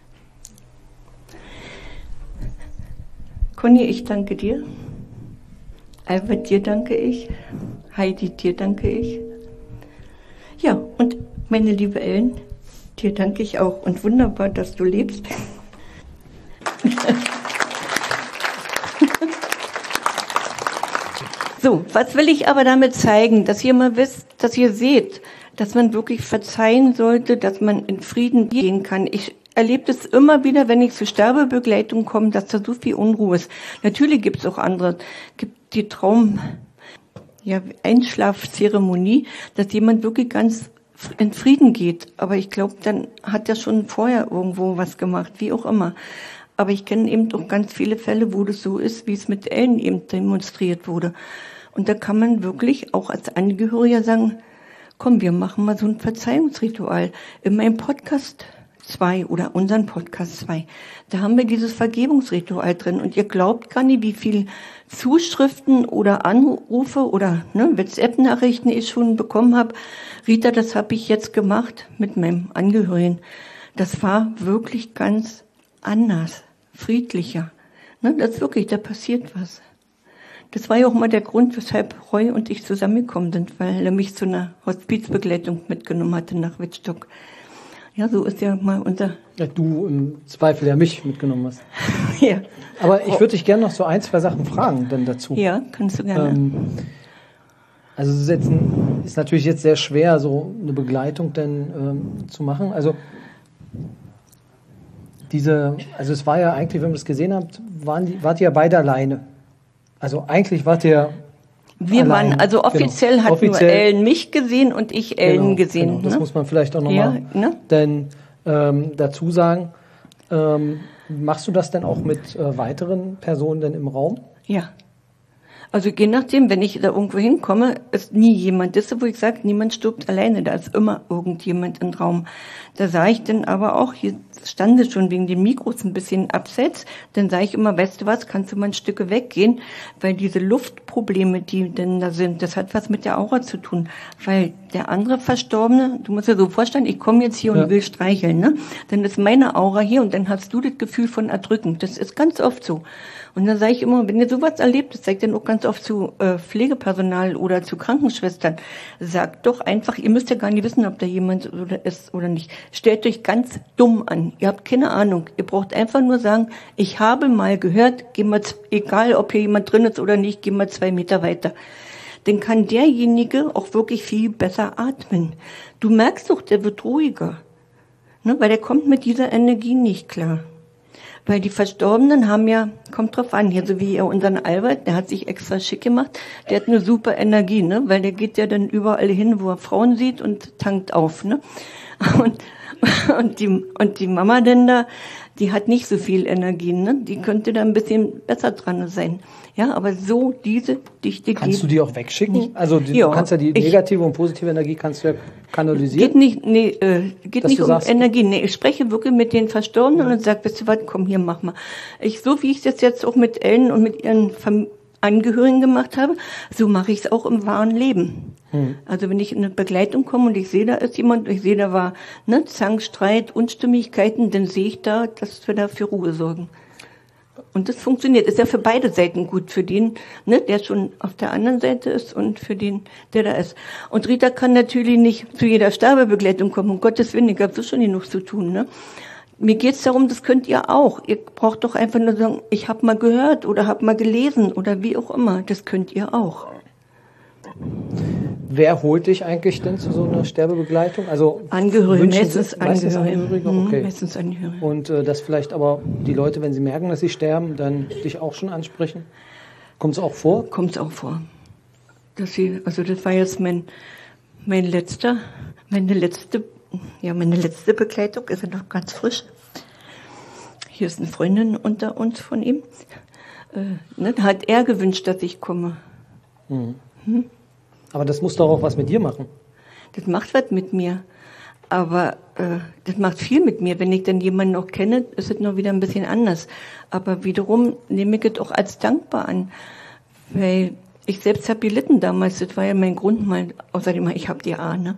Conny, ich danke dir. Albert, dir danke ich. Heidi, dir danke ich. Ja, und meine liebe Ellen, dir danke ich auch. Und wunderbar, dass du lebst. So, was will ich aber damit zeigen? Dass ihr mal wisst, dass ihr seht, dass man wirklich verzeihen sollte, dass man in Frieden gehen kann. Ich erlebe das immer wieder, wenn ich zur Sterbebegleitung komme, dass da so viel Unruhe ist. Natürlich gibt es auch andere, gibt die Traum, ja, Einschlafzeremonie, dass jemand wirklich ganz in Frieden geht. Aber ich glaube, dann hat er schon vorher irgendwo was gemacht, wie auch immer. Aber ich kenne eben auch ganz viele Fälle, wo das so ist, wie es mit Ellen eben demonstriert wurde. Und da kann man wirklich auch als Angehöriger sagen, komm, wir machen mal so ein Verzeihungsritual. In meinem Podcast zwei oder unseren Podcast zwei, da haben wir dieses Vergebungsritual drin. Und ihr glaubt gar nicht, wie viel Zuschriften oder Anrufe oder ne, WhatsApp-Nachrichten ich schon bekommen habe. Rita, das habe ich jetzt gemacht mit meinem Angehörigen. Das war wirklich ganz anders, friedlicher. Ne, das ist wirklich, da passiert was. Das war ja auch mal der Grund, weshalb Roy und ich zusammengekommen sind, weil er mich zu einer Hospizbegleitung mitgenommen hatte nach Wittstock. Ja, so ist ja mal unser... Ja, du im Zweifel ja mich mitgenommen hast. Ja. Aber ich würde dich gerne noch so ein, zwei Sachen fragen dann dazu. Ja, kannst du gerne. Ähm, also es ist, jetzt ein, ist natürlich jetzt sehr schwer, so eine Begleitung denn ähm, zu machen. Also diese, also es war ja eigentlich, wenn ihr das gesehen habt, waren die, wart ihr ja beide alleine. Also eigentlich wart ihr Wir allein. waren, also offiziell Genau. hat Offiziell, nur Ellen mich gesehen und ich Ellen genau, gesehen. Genau. Das ne? muss man vielleicht auch Ja, nochmal ne? denn, ähm, dazu sagen. Ähm, machst du das denn auch mit äh, weiteren Personen denn im Raum? Ja. Also je nachdem, wenn ich da irgendwo hinkomme, ist nie jemand. Das ist, wo ich sage, niemand stirbt alleine, da ist immer irgendjemand im Raum. Da sage ich dann aber auch, hier stand es schon wegen den Mikros ein bisschen abseits, dann sage ich immer, weißt du was, kannst du mal ein Stück weggehen, weil diese Luftprobleme, die denn da sind, das hat was mit der Aura zu tun, weil der andere Verstorbene, du musst dir so vorstellen, ich komme jetzt hier und Ja. will streicheln, ne? Dann ist meine Aura hier und dann hast du das Gefühl von Erdrücken. Das ist ganz oft so. Und dann sage ich immer, wenn ihr sowas erlebt, das sage ich dann auch ganz oft zu äh, Pflegepersonal oder zu Krankenschwestern, sagt doch einfach, ihr müsst ja gar nicht wissen, ob da jemand oder ist oder nicht. Stellt euch ganz dumm an. Ihr habt keine Ahnung. Ihr braucht einfach nur sagen, ich habe mal gehört, geh mal, egal ob hier jemand drin ist oder nicht, geh mal zwei Meter weiter. Dann kann derjenige auch wirklich viel besser atmen. Du merkst doch, der wird ruhiger. Ne? Weil der kommt mit dieser Energie nicht klar. Weil die Verstorbenen haben ja, kommt drauf an, hier so wie ihr unseren Albert, der hat sich extra schick gemacht, der hat eine super Energie, ne? Weil der geht ja dann überall hin, wo er Frauen sieht und tankt auf, ne? Und, und die, und die Mama denn da, die hat nicht so viel Energie, ne? Die könnte da ein bisschen besser dran sein. Ja, aber so diese Dichte Kannst geht. du die auch wegschicken? Also die, Ja, du kannst ja die ich- negative und positive Energie kannst du ja kanalisieren. Geht nicht, nee, äh, geht Dass nicht du um sagst- Energie. Nee, ich spreche wirklich mit den Verstorbenen und sage, weißt du was, komm hier, mach mal. Ich, so wie ich das jetzt auch mit Ellen und mit ihren Fam- Angehörigen gemacht habe, so mache ich es auch im wahren Leben. Hm. Also wenn ich in eine Begleitung komme und ich sehe, da ist jemand, ich sehe, da war ne, Zank, Streit, Unstimmigkeiten, dann sehe ich da, dass wir da für Ruhe sorgen. Und das funktioniert. Ist ja für beide Seiten gut. Für den, ne, der schon auf der anderen Seite ist und für den, der da ist. Und Rita kann natürlich nicht zu jeder Sterbebegleitung kommen. Um Gottes Willen, ich habe so schon genug zu tun. Ne? Mir geht's darum, das könnt ihr auch. Ihr braucht doch einfach nur sagen, ich habe mal gehört oder habe mal gelesen oder wie auch immer. Das könnt ihr auch. Wer holt dich eigentlich denn zu so einer Sterbebegleitung? Also Angehörige, wünschen meistens Sie- meistens Angehörige. Angehörige? Mhm, Okay. meistens Angehörige. Und äh, dass vielleicht aber die Leute, wenn sie merken, dass sie sterben, dann dich auch schon ansprechen? Kommt es auch vor? Kommt es auch vor. Dass sie, also das war jetzt mein, mein letzter, meine letzte, ja, meine letzte Begleitung, ist ja noch ganz frisch. Hier ist eine Freundin unter uns von ihm. Äh, ne, da hat er gewünscht, dass ich komme. Aber das muss doch auch was mit dir machen. Das macht was mit mir. Aber äh, das macht viel mit mir. Wenn ich dann jemanden noch kenne, ist es noch wieder ein bisschen anders. Aber wiederum nehme ich es auch als dankbar an. Weil ich selbst habe gelitten damals. Das war ja mein Grund mal. Außerdem, ich habe die A, ne?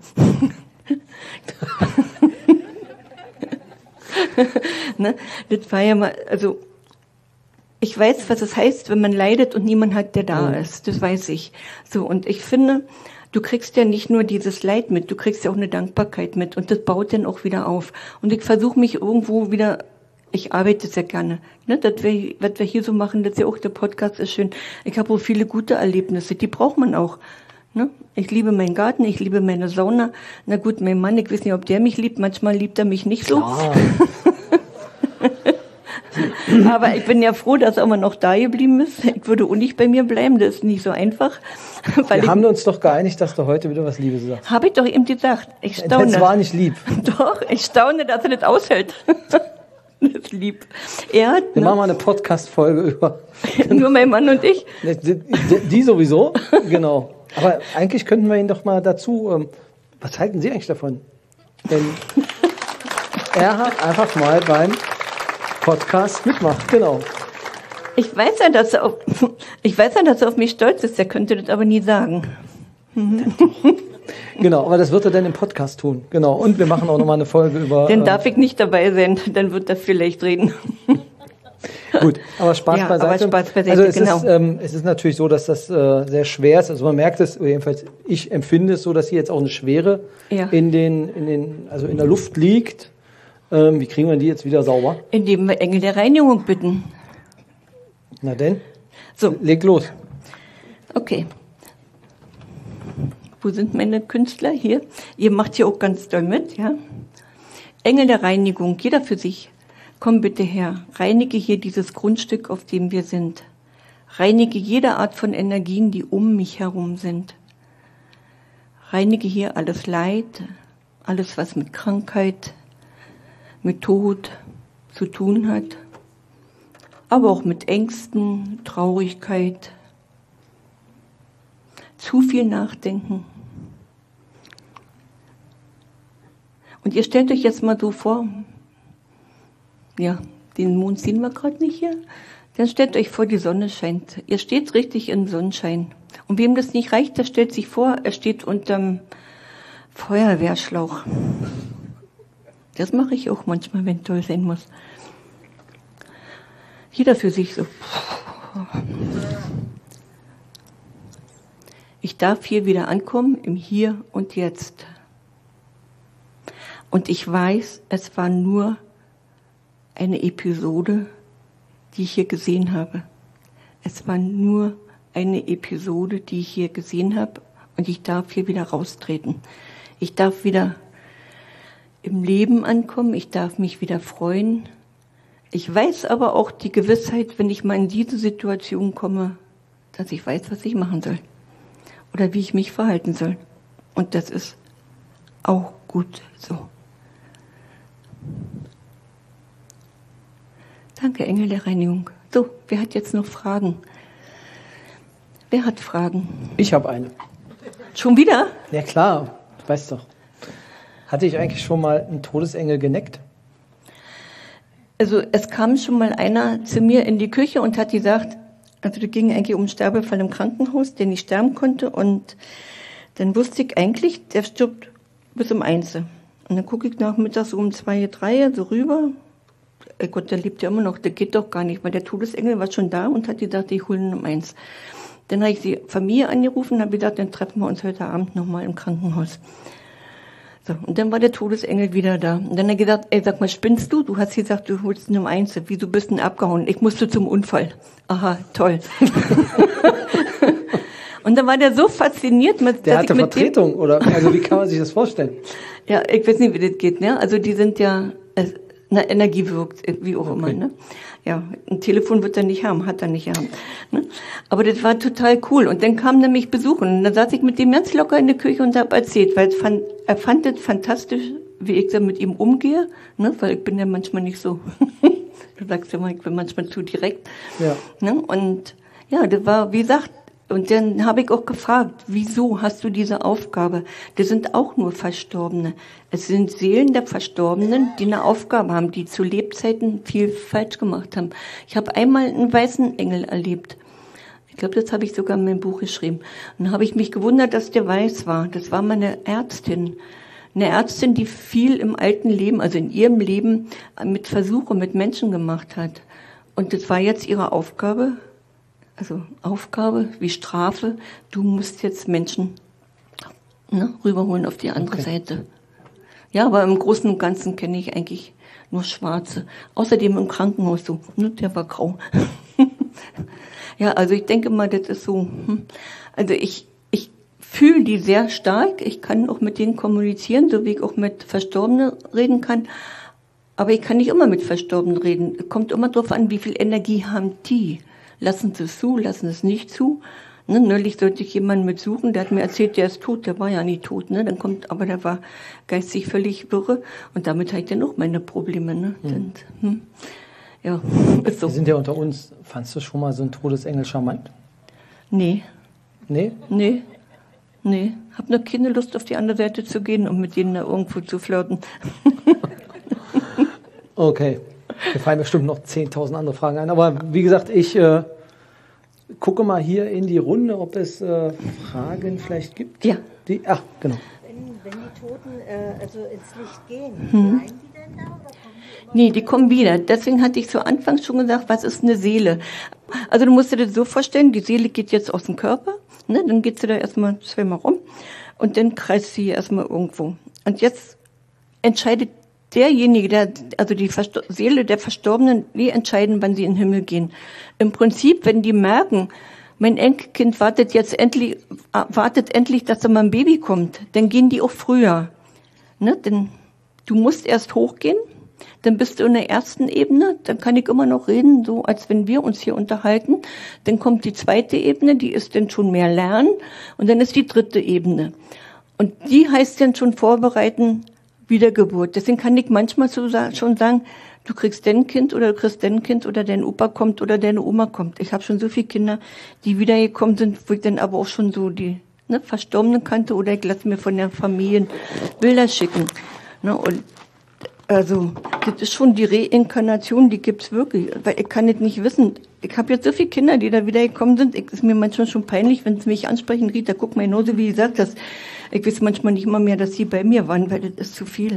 ne? Das war ja mal, also ich weiß, was es heißt, wenn man leidet und niemand hat, der da ist. Das weiß ich. So, und ich finde, du kriegst ja nicht nur dieses Leid mit, du kriegst ja auch eine Dankbarkeit mit und das baut dann auch wieder auf. Und ich versuche mich irgendwo wieder, ich arbeite sehr gerne, ne, das wir, was wir hier so machen, das ist ja auch, der Podcast ist schön. Ich habe auch viele gute Erlebnisse, die braucht man auch. Ne? Ich liebe meinen Garten, ich liebe meine Sauna. Na gut, mein Mann, ich weiß nicht, ob der mich liebt, manchmal liebt er mich nicht so. Ah. Aber ich bin ja froh, dass er immer noch da geblieben ist. Ich würde auch nicht bei mir bleiben, das ist nicht so einfach. Weil Wir haben uns doch geeinigt, dass du heute wieder was Liebes sagst. Habe ich doch eben gesagt. Ich staune. Das war nicht lieb. Doch, ich staune, dass er das aushält. Das ist lieb. Er hat, Wir ne, machen mal eine Podcast-Folge über... nur mein Mann und ich. Die, die sowieso, genau. Aber eigentlich könnten wir ihn doch mal dazu... Ähm, was halten Sie eigentlich davon? Wenn er hat einfach mal beim Podcast mitmacht, genau. Ich weiß ja, dass er auf, ich weiß ja, dass er auf mich stolz ist. Er könnte das aber nie sagen. Genau, aber das wird er dann im Podcast tun. Genau. Und wir machen auch nochmal eine Folge über... Dann ähm, darf ich nicht dabei sein. Dann wird er vielleicht reden. Gut, aber Spaß Ja, beiseite. aber Spaß beiseite, also es, genau. ist, ähm, es ist natürlich so, dass das äh, sehr schwer ist. Also man merkt es, oder jedenfalls ich empfinde es so, dass hier jetzt auch eine Schwere Ja. in den, in den, also in der Luft liegt. Ähm, wie kriegen wir die jetzt wieder sauber? Indem wir Engel der Reinigung bitten. Na denn, So, leg los. okay. Wo sind meine Künstler? Hier. Ihr macht hier auch ganz doll mit, ja? Engel der Reinigung, jeder für sich. Komm bitte her, reinige hier dieses Grundstück, auf dem wir sind. Reinige jede Art von Energien, die um mich herum sind. Reinige hier alles Leid, alles, was mit Krankheit, mit Tod zu tun hat, aber auch mit Ängsten, Traurigkeit, zu viel Nachdenken. Und ihr stellt euch jetzt mal so vor, ja, den Mond sehen wir gerade nicht hier, dann stellt euch vor, die Sonne scheint. Ihr steht richtig im Sonnenschein. Und wem das nicht reicht, der stellt sich vor, er steht unterm Feuerwehrschlauch. Das mache ich auch manchmal, wenn es toll sein muss. Jeder für sich so. Ich darf hier wieder ankommen, im Hier und Jetzt. Und ich weiß, es war nur eine Episode, die ich hier gesehen habe. Es war nur eine Episode, die ich hier gesehen habe, und ich darf hier wieder raustreten. Ich darf wieder im Leben ankommen, ich darf mich wieder freuen. Ich weiß aber auch die Gewissheit, wenn ich mal in diese Situation komme, dass ich weiß, was ich machen soll oder wie ich mich verhalten soll. Und das ist auch gut so. Danke, Engel der Reinigung. So, wer hat jetzt noch Fragen? Wer hat Fragen? Ich habe eine. Schon wieder? Ja klar, du weißt doch. Hatte ich eigentlich schon mal einen Todesengel geneckt? Also es kam schon mal einer zu mir in die Küche und hat gesagt, also da ging eigentlich um einen Sterbefall im Krankenhaus, der nicht sterben konnte, und dann wusste ich eigentlich, der stirbt bis um eins. Und dann gucke ich nachmittags so um zwei, drei so rüber. Ey Gott, der lebt ja immer noch, der geht doch gar nicht, weil der Todesengel war schon da und hat gesagt, ich hole ihn um eins. Dann habe ich die Familie angerufen und habe gesagt, dann treffen wir uns heute Abend nochmal im Krankenhaus. So, und dann war der Todesengel wieder da. Und dann hat er gesagt, ey, sag mal, spinnst du? Du hast gesagt, du holst ihn um eins. Wieso bist du denn abgehauen? Ich musste zum Unfall. Aha, toll. Und dann war der so fasziniert mit... Der dass hatte ich mit Vertretung, oder? Also wie kann man sich das vorstellen? Dem, ja, ich weiß nicht, wie das geht, ne? Also die sind ja... Es, na, Energie wirkt, wie auch immer, Okay. ne? Ja, ein Telefon wird er nicht haben, hat er nicht haben. Ne? Aber das war total cool. Und dann kam er mich besuchen. Und dann saß ich mit dem ganz locker in der Küche und habe erzählt, weil es fand, er fand es fantastisch, wie ich dann mit ihm umgehe, ne? Weil ich bin ja manchmal nicht so, du sagst ja mal, ich bin manchmal zu direkt. Ja. Ne? Und ja, das war, wie gesagt, und dann habe ich auch gefragt, wieso hast du diese Aufgabe? Das sind auch nur Verstorbene. Es sind Seelen der Verstorbenen, die eine Aufgabe haben, die zu Lebzeiten viel falsch gemacht haben. Ich habe einmal einen weißen Engel erlebt. Ich glaube, das habe ich sogar in meinem Buch geschrieben. Und dann habe ich mich gewundert, dass der weiß war. Das war meine Ärztin. Eine Ärztin, die viel im alten Leben, also in ihrem Leben, mit Versuche mit Menschen gemacht hat. Und das war jetzt ihre Aufgabe, also Aufgabe wie Strafe, du musst jetzt Menschen, ne, rüberholen auf die andere Okay. Seite. Ja, aber im Großen und Ganzen kenne ich eigentlich nur Schwarze. Außerdem im Krankenhaus so, ne, der war grau. Ja, also ich denke mal, das ist so, hm. Also ich, ich fühle die sehr stark, ich kann auch mit denen kommunizieren, so wie ich auch mit Verstorbenen reden kann. Aber ich kann nicht immer mit Verstorbenen reden. Es kommt immer darauf an, wie viel Energie haben die. Lassen sie es zu, lassen es nicht zu. Ne, neulich sollte ich jemanden mitsuchen, der hat mir erzählt, der ist tot, der war ja nie tot. Ne? Dann kommt, aber der war geistig völlig wirre und damit habe ich dann auch meine Probleme. Ne? Hm. Und, hm, ja, ist so. Wir sind ja unter uns. Fandst du schon mal so einen Todesengel charmant? Nee, Nee? nee, nee. Hab nur keine Lust, auf die andere Seite zu gehen und mit denen da irgendwo zu flirten. Okay. Mir fallen bestimmt noch zehntausend andere Fragen ein. Aber wie gesagt, ich äh, gucke mal hier in die Runde, ob es äh, Fragen vielleicht gibt. Ja. Die, ach, genau. Wenn, wenn die Toten äh, also ins Licht gehen, Hm. bleiben die denn da oder kommen die immer? Nee, die kommen wieder. Deswegen hatte ich zu Anfang schon gesagt, was ist eine Seele? Also du musst dir das so vorstellen, die Seele geht jetzt aus dem Körper, ne? Dann geht sie da erstmal zweimal rum und dann kreist sie erstmal irgendwo. Und jetzt entscheidet derjenige, der, also die Versto- Seele der Verstorbenen, die entscheiden, wann sie in den Himmel gehen. Im Prinzip, wenn die merken, mein Enkelkind wartet jetzt endlich, wartet endlich, dass da mal ein Baby kommt, dann gehen die auch früher. Ne? Denn du musst erst hochgehen, dann bist du in der ersten Ebene, dann kann ich immer noch reden, so als wenn wir uns hier unterhalten. Dann kommt die zweite Ebene, die ist dann schon mehr Lernen und dann ist die dritte Ebene. Und die heißt dann schon vorbereiten, Wiedergeburt. Deswegen kann ich manchmal so sa- schon sagen, du kriegst dein Kind oder du kriegst dein Kind oder dein Opa kommt oder deine Oma kommt. Ich habe schon so viele Kinder, die wiedergekommen sind, wo ich dann aber auch schon so die ne, Verstorbenen kannte oder ich lasse mir von der Familie Bilder schicken. Ne, und also, das ist schon die Reinkarnation, die gibt's wirklich. Weil ich kann es nicht wissen. Ich habe jetzt so viele Kinder, die da wieder gekommen sind. Es ist mir manchmal schon peinlich, wenn sie mich ansprechen. Rita, guck mal, genauso wie du gesagt hast. Ich weiß manchmal nicht mal mehr, dass sie bei mir waren, weil das ist zu viel.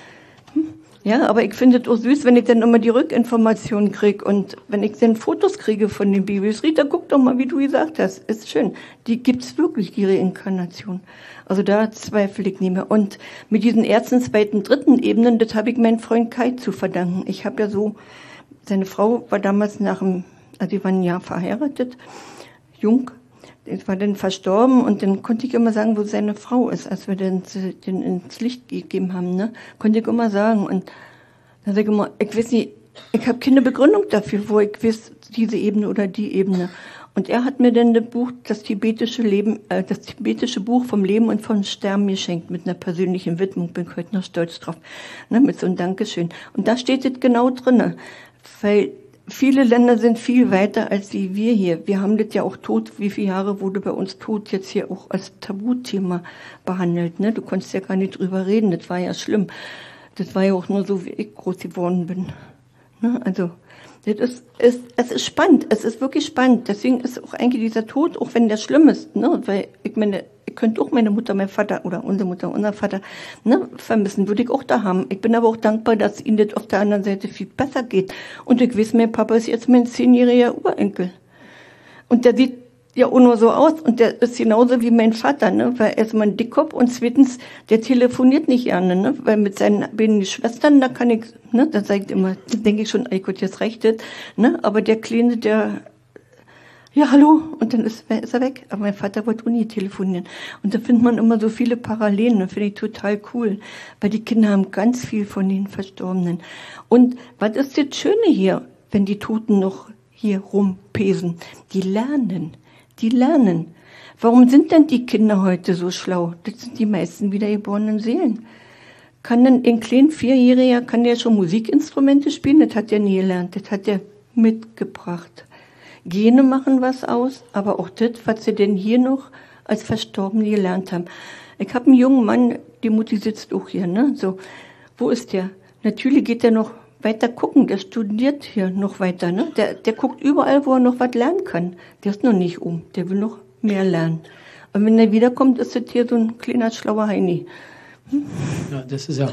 Hm? Ja, aber ich finde es auch süß, wenn ich dann immer die Rückinformationen kriege. Und wenn ich dann Fotos kriege von den Babys. Rita, guck doch mal, wie du gesagt hast. Ist schön. Die gibt's wirklich, die Reinkarnation. Also da zweifle ich nicht mehr. Und mit diesen ersten, zweiten, dritten Ebenen, das habe ich meinem Freund Kai zu verdanken. Ich habe ja so, seine Frau war damals nach dem, also die waren ein Jahr verheiratet, jung, ich war dann verstorben und dann konnte ich immer sagen, wo seine Frau ist, als wir den, den ins Licht gegeben haben, ne, konnte ich immer sagen. Und dann sage ich immer, ich weiß nicht, ich habe keine Begründung dafür, wo ich weiß, diese Ebene oder die Ebene. Und er hat mir dann das Buch, das tibetische Leben, äh, das tibetische Buch vom Leben und vom Sterben geschenkt mit einer persönlichen Widmung. Bin ich heute noch stolz drauf, ne, mit so einem Dankeschön. Und da steht es genau drinne, weil viele Länder sind viel weiter als wie wir hier. Wir haben das ja auch Tod, wie viele Jahre wurde bei uns Tod jetzt hier auch als Tabuthema behandelt, ne? Du konntest ja gar nicht drüber reden, das war ja schlimm. Das war ja auch nur so, wie ich groß geworden bin, ne? Also das ist, ist, es ist spannend, es ist wirklich spannend. Deswegen ist auch eigentlich dieser Tod, auch wenn der schlimm ist, ne? Weil ich meine, ich könnte auch meine Mutter, mein Vater oder unsere Mutter, unser Vater, ne, vermissen, würde ich auch da haben. Ich bin aber auch dankbar, dass ihnen das auf der anderen Seite viel besser geht. Und ich weiß, mein Papa ist jetzt mein zehnjähriger Urenkel. Und der sieht ja auch nur so aus und der ist genauso wie mein Vater, ne? Weil erstmal ein Dickkopf und zweitens, der telefoniert nicht gerne, ne? Weil mit seinen beiden Schwestern, da kann ich, ne? Da sage ich immer, da denke ich schon, ey Gott, jetzt reicht das, ne? Aber der Kleine, der, ja, hallo, und dann ist, ist er weg. Aber mein Vater wollte auch nie telefonieren. Und da findet man immer so viele Parallelen, das finde ich total cool. Weil die Kinder haben ganz viel von den Verstorbenen. Und was ist das Schöne hier, wenn die Toten noch hier rumpesen? Die lernen. Die lernen. Warum sind denn die Kinder heute so schlau? Das sind die meisten wiedergeborenen Seelen. Kann denn ein kleiner Vierjähriger, kann der schon Musikinstrumente spielen? Das hat er nie gelernt. Das hat er mitgebracht. Gene machen was aus, aber auch das, was sie denn hier noch als Verstorbene gelernt haben. Ich habe einen jungen Mann, die Mutti sitzt auch hier, ne? So, wo ist der? Natürlich geht der noch weiter gucken, der studiert hier noch weiter, ne? Der, der guckt überall, wo er noch was lernen kann. Der ist noch nicht um, der will noch mehr lernen. Und wenn er wiederkommt, ist das hier so ein kleiner, schlauer Heini. Hm? Ja, das ist ja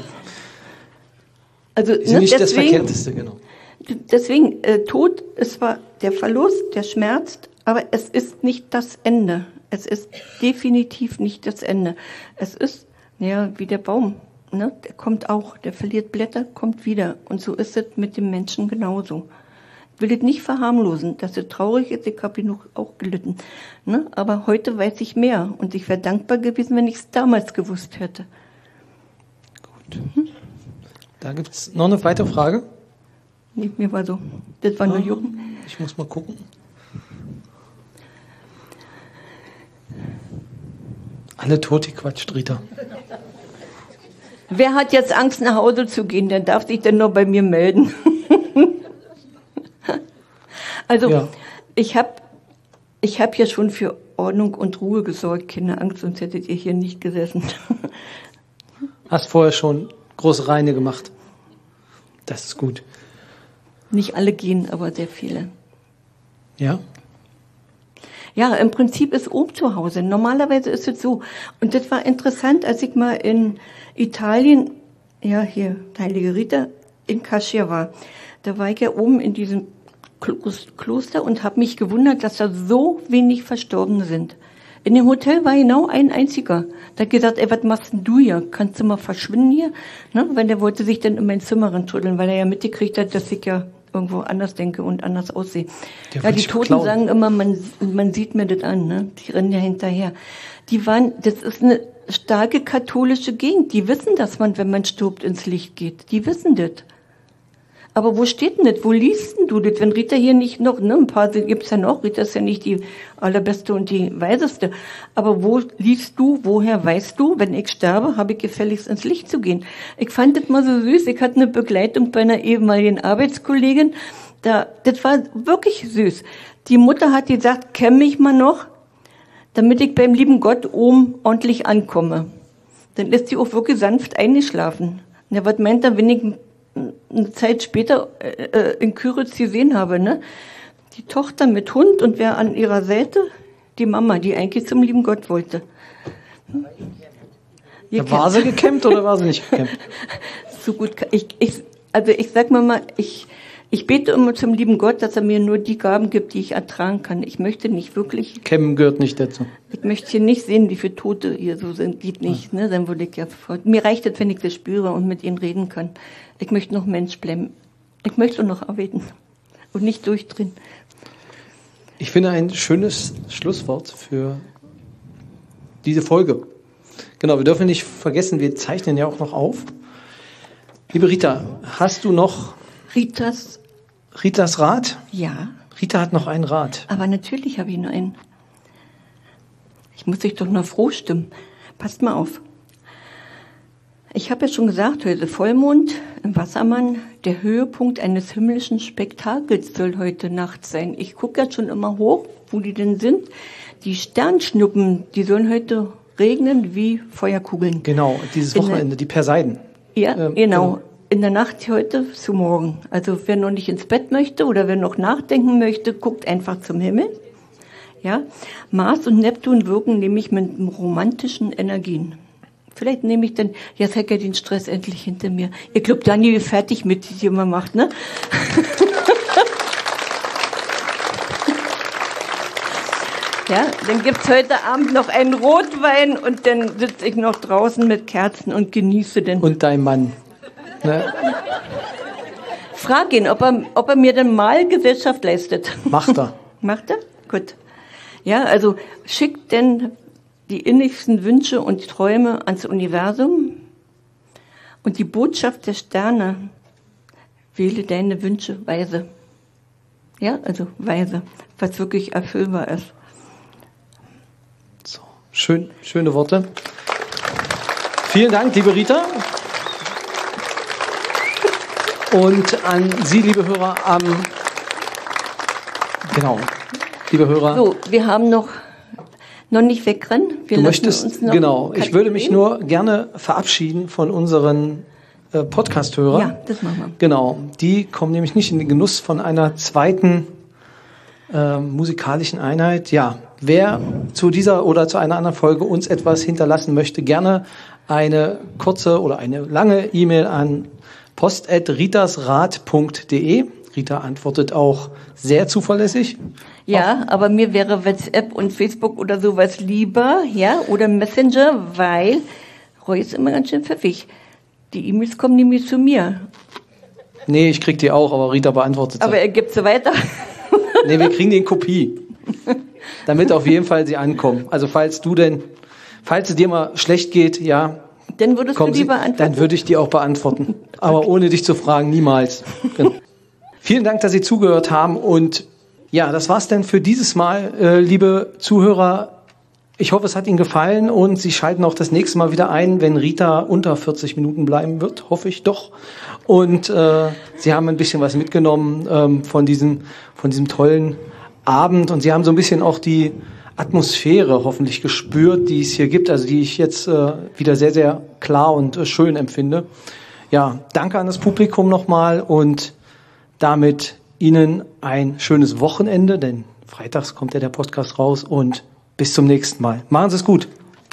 Also, ist ne, nicht das deswegen, Verkehrteste, genau. Deswegen, äh, Tod ist zwar der Verlust, der schmerzt, aber es ist nicht das Ende. Es ist definitiv nicht das Ende. Es ist, ja, wie der Baum, ne? Der kommt auch, der verliert Blätter, kommt wieder. Und so ist es mit dem Menschen genauso. Ich will es nicht verharmlosen, dass es traurig ist, ich habe genug auch gelitten. Ne? Aber heute weiß ich mehr und ich wäre dankbar gewesen, wenn ich es damals gewusst hätte. Gut. Hm? Da gibt es noch eine weitere Frage. Nee, mir war so. Das war nur Jucken. Ich muss mal gucken. Alle Tote quatscht, Rita. Wer hat jetzt Angst, nach Hause zu gehen? Der darf sich dann nur bei mir melden. Also, Ja. ich habe ich hab ja schon für Ordnung und Ruhe gesorgt. Keine Angst, sonst hättet ihr hier nicht gesessen. Hast vorher schon große Reine gemacht. Das ist gut. Nicht alle gehen, aber sehr viele. Ja? Ja, im Prinzip ist oben zu Hause. Normalerweise ist es so. Und das war interessant, als ich mal in Italien, ja, hier, Heilige Rita, in Cascia war. Da war ich ja oben in diesem Klos- Kloster und habe mich gewundert, dass da so wenig Verstorbene sind. In dem Hotel war genau ein einziger. Da hat gesagt, ey, was machst denn du hier? Kannst du mal verschwinden hier? Ne? Weil der wollte sich dann in mein Zimmer reintruddeln, weil er ja mitgekriegt hat, dass ich ja irgendwo anders denke und anders aussehe. Der Ja, wollte die dich Toten beklauen. sagen immer, man, man sieht mir das an, ne? Die rennen ja hinterher. Die waren, das ist eine starke katholische Gegend. Die wissen, dass man, wenn man stirbt, ins Licht geht. Die wissen das. Aber wo steht denn das? Wo liest denn du das? Wenn Rita hier nicht noch, ne, ein paar gibt's ja noch. Rita ist ja nicht die allerbeste und die weiseste. Aber wo liest du, woher weißt du, wenn ich sterbe, habe ich gefälligst ins Licht zu gehen? Ich fand das mal so süß. Ich hatte eine Begleitung bei einer ehemaligen Arbeitskollegin. Da, das war wirklich süß. Die Mutter hat gesagt, kenn mich mal noch, damit ich beim lieben Gott oben ordentlich ankomme. Dann ist sie auch wirklich sanft eingeschlafen. Ja, was meint er, wenn ich eine Zeit später äh, in Küritz gesehen habe, ne? Die Tochter mit Hund und wer an ihrer Seite? Die Mama, die eigentlich zum lieben Gott wollte. Hm? Ja, war sie gekämmt oder war sie nicht gekämmt? So gut, ich, ich, also ich sag mal mal, ich, ich bete immer zum lieben Gott, dass er mir nur die Gaben gibt, die ich ertragen kann. Ich möchte nicht wirklich, Kämmen gehört nicht dazu. ich möchte hier nicht sehen, wie viele Tote hier so sind, geht nicht, ne? Dann würde ich ja sofort, mir reicht es, wenn ich das spüre und mit ihnen reden kann. Ich möchte noch Mensch bleiben. Ich möchte noch arbeiten und nicht durchdrehen. Ich finde ein schönes Schlusswort für diese Folge. Genau, wir dürfen nicht vergessen, wir zeichnen ja auch noch auf. Liebe Rita, hast du noch Ritas, Ritas Rat? ja, Rita hat noch einen Rat. aber natürlich habe ich nur einen. Ich muss dich doch noch froh stimmen. Passt mal auf. Ich habe ja schon gesagt, heute Vollmond im Wassermann. Der Höhepunkt eines himmlischen Spektakels soll heute Nacht sein. Ich gucke jetzt schon immer hoch, wo die denn sind. Die Sternschnuppen, die sollen heute regnen wie Feuerkugeln. Genau, dieses In der- Wochenende, die Perseiden. Ja, Ähm, genau. genau. In der Nacht heute zu morgen. Also wer noch nicht ins Bett möchte oder wer noch nachdenken möchte, guckt einfach zum Himmel. Ja, Mars und Neptun wirken nämlich mit romantischen Energien. Vielleicht nehme ich dann, jetzt hat er den Stress endlich hinter mir. Ihr glaubt, Daniel ist fertig mit, die immer macht, ne? Ja, dann gibt's heute Abend noch einen Rotwein und dann sitze ich noch draußen mit Kerzen und genieße den. Und dein Mann. Ne? Frag ihn, ob er, ob er mir dann mal Gesellschaft leistet. Macht er. Macht er? Gut. Ja, also schickt denn die innigsten Wünsche und Träume ans Universum und die Botschaft der Sterne, wähle deine Wünsche weise. Ja, also weise, was wirklich erfüllbar ist. So, schön, schöne Worte. Vielen Dank, liebe Rita. Und an Sie, liebe Hörer, am genau, liebe Hörer. So, wir haben noch noch nicht wegrennen. Wir Du lassen möchtest, uns noch genau, ich würde mich Kategorien. nur gerne verabschieden von unseren äh, Podcast-Hörern. Ja, das machen wir. Genau, die kommen nämlich nicht in den Genuss von einer zweiten äh, musikalischen Einheit. Ja, wer zu dieser oder zu einer anderen Folge uns etwas hinterlassen möchte, gerne eine kurze oder eine lange E-Mail an post at ritasrat punkt de. Rita antwortet auch sehr zuverlässig. Ja, aber mir wäre WhatsApp und Facebook oder sowas lieber, ja, oder Messenger, weil Roy ist immer ganz schön pfiffig. Die E-Mails kommen nämlich zu mir, Nee, ich krieg die auch, aber Rita beantwortet sie. aber er gibt sie weiter. Nee, wir kriegen die in Kopie. Damit auf jeden Fall sie ankommen. Also falls du denn, falls es dir mal schlecht geht, ja, Dann würdest Kommen du die Sie, beantworten? dann würde ich die auch beantworten. Aber ohne dich zu fragen, niemals. Genau. Vielen Dank, dass Sie zugehört haben. Und ja, das war's denn für dieses Mal, äh, liebe Zuhörer. Ich hoffe, es hat Ihnen gefallen und Sie schalten auch das nächste Mal wieder ein, wenn Rita unter vierzig Minuten bleiben wird, hoffe ich doch. Und äh, Sie haben ein bisschen was mitgenommen ähm, von diesem, von diesem tollen Abend und Sie haben so ein bisschen auch die Atmosphäre hoffentlich gespürt, die es hier gibt, also die ich jetzt äh, wieder sehr, sehr klar und äh, schön empfinde. Ja, danke an das Publikum nochmal und damit Ihnen ein schönes Wochenende, denn freitags kommt ja der Podcast raus und bis zum nächsten Mal. Machen Sie es gut.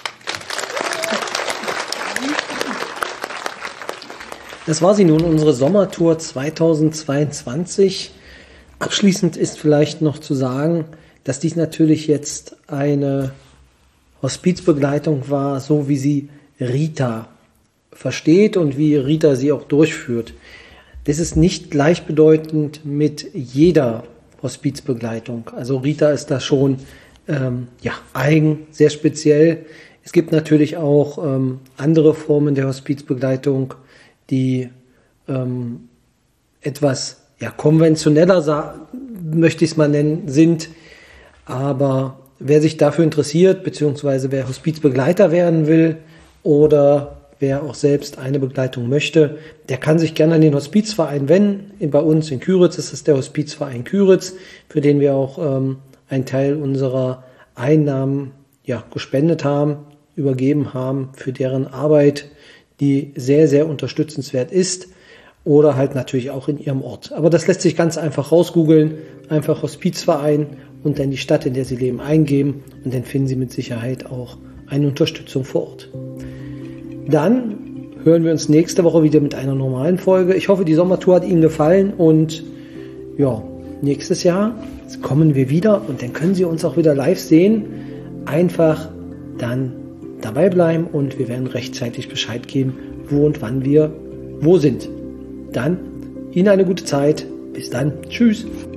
Das war sie nun, unsere Sommertour zweitausendzweiundzwanzig. Abschließend ist vielleicht noch zu sagen, dass dies natürlich jetzt eine Hospizbegleitung war, so wie sie Rita versteht und wie Rita sie auch durchführt. Das ist nicht gleichbedeutend mit jeder Hospizbegleitung. Also Rita ist da schon ähm, ja, eigen, sehr speziell. Es gibt natürlich auch ähm, andere Formen der Hospizbegleitung, die ähm, etwas ja, konventioneller, möchte ich es mal nennen, sind. Aber wer sich dafür interessiert, beziehungsweise wer Hospizbegleiter werden will oder wer auch selbst eine Begleitung möchte, der kann sich gerne an den Hospizverein wenden. Bei uns in Küritz ist es der Hospizverein Küritz, für den wir auch ähm, einen Teil unserer Einnahmen ja, gespendet haben, übergeben haben, für deren Arbeit, die sehr, sehr unterstützenswert ist oder halt natürlich auch in ihrem Ort. Aber das lässt sich ganz einfach rausgoogeln, einfach Hospizverein und dann die Stadt, in der Sie leben, eingeben und dann finden Sie mit Sicherheit auch eine Unterstützung vor Ort. Dann hören wir uns nächste Woche wieder mit einer normalen Folge. Ich hoffe, die Sommertour hat Ihnen gefallen und ja, nächstes Jahr kommen wir wieder und dann können Sie uns auch wieder live sehen. Einfach dann dabei bleiben und wir werden rechtzeitig Bescheid geben, wo und wann wir wo sind. Dann Ihnen eine gute Zeit. Bis dann. Tschüss.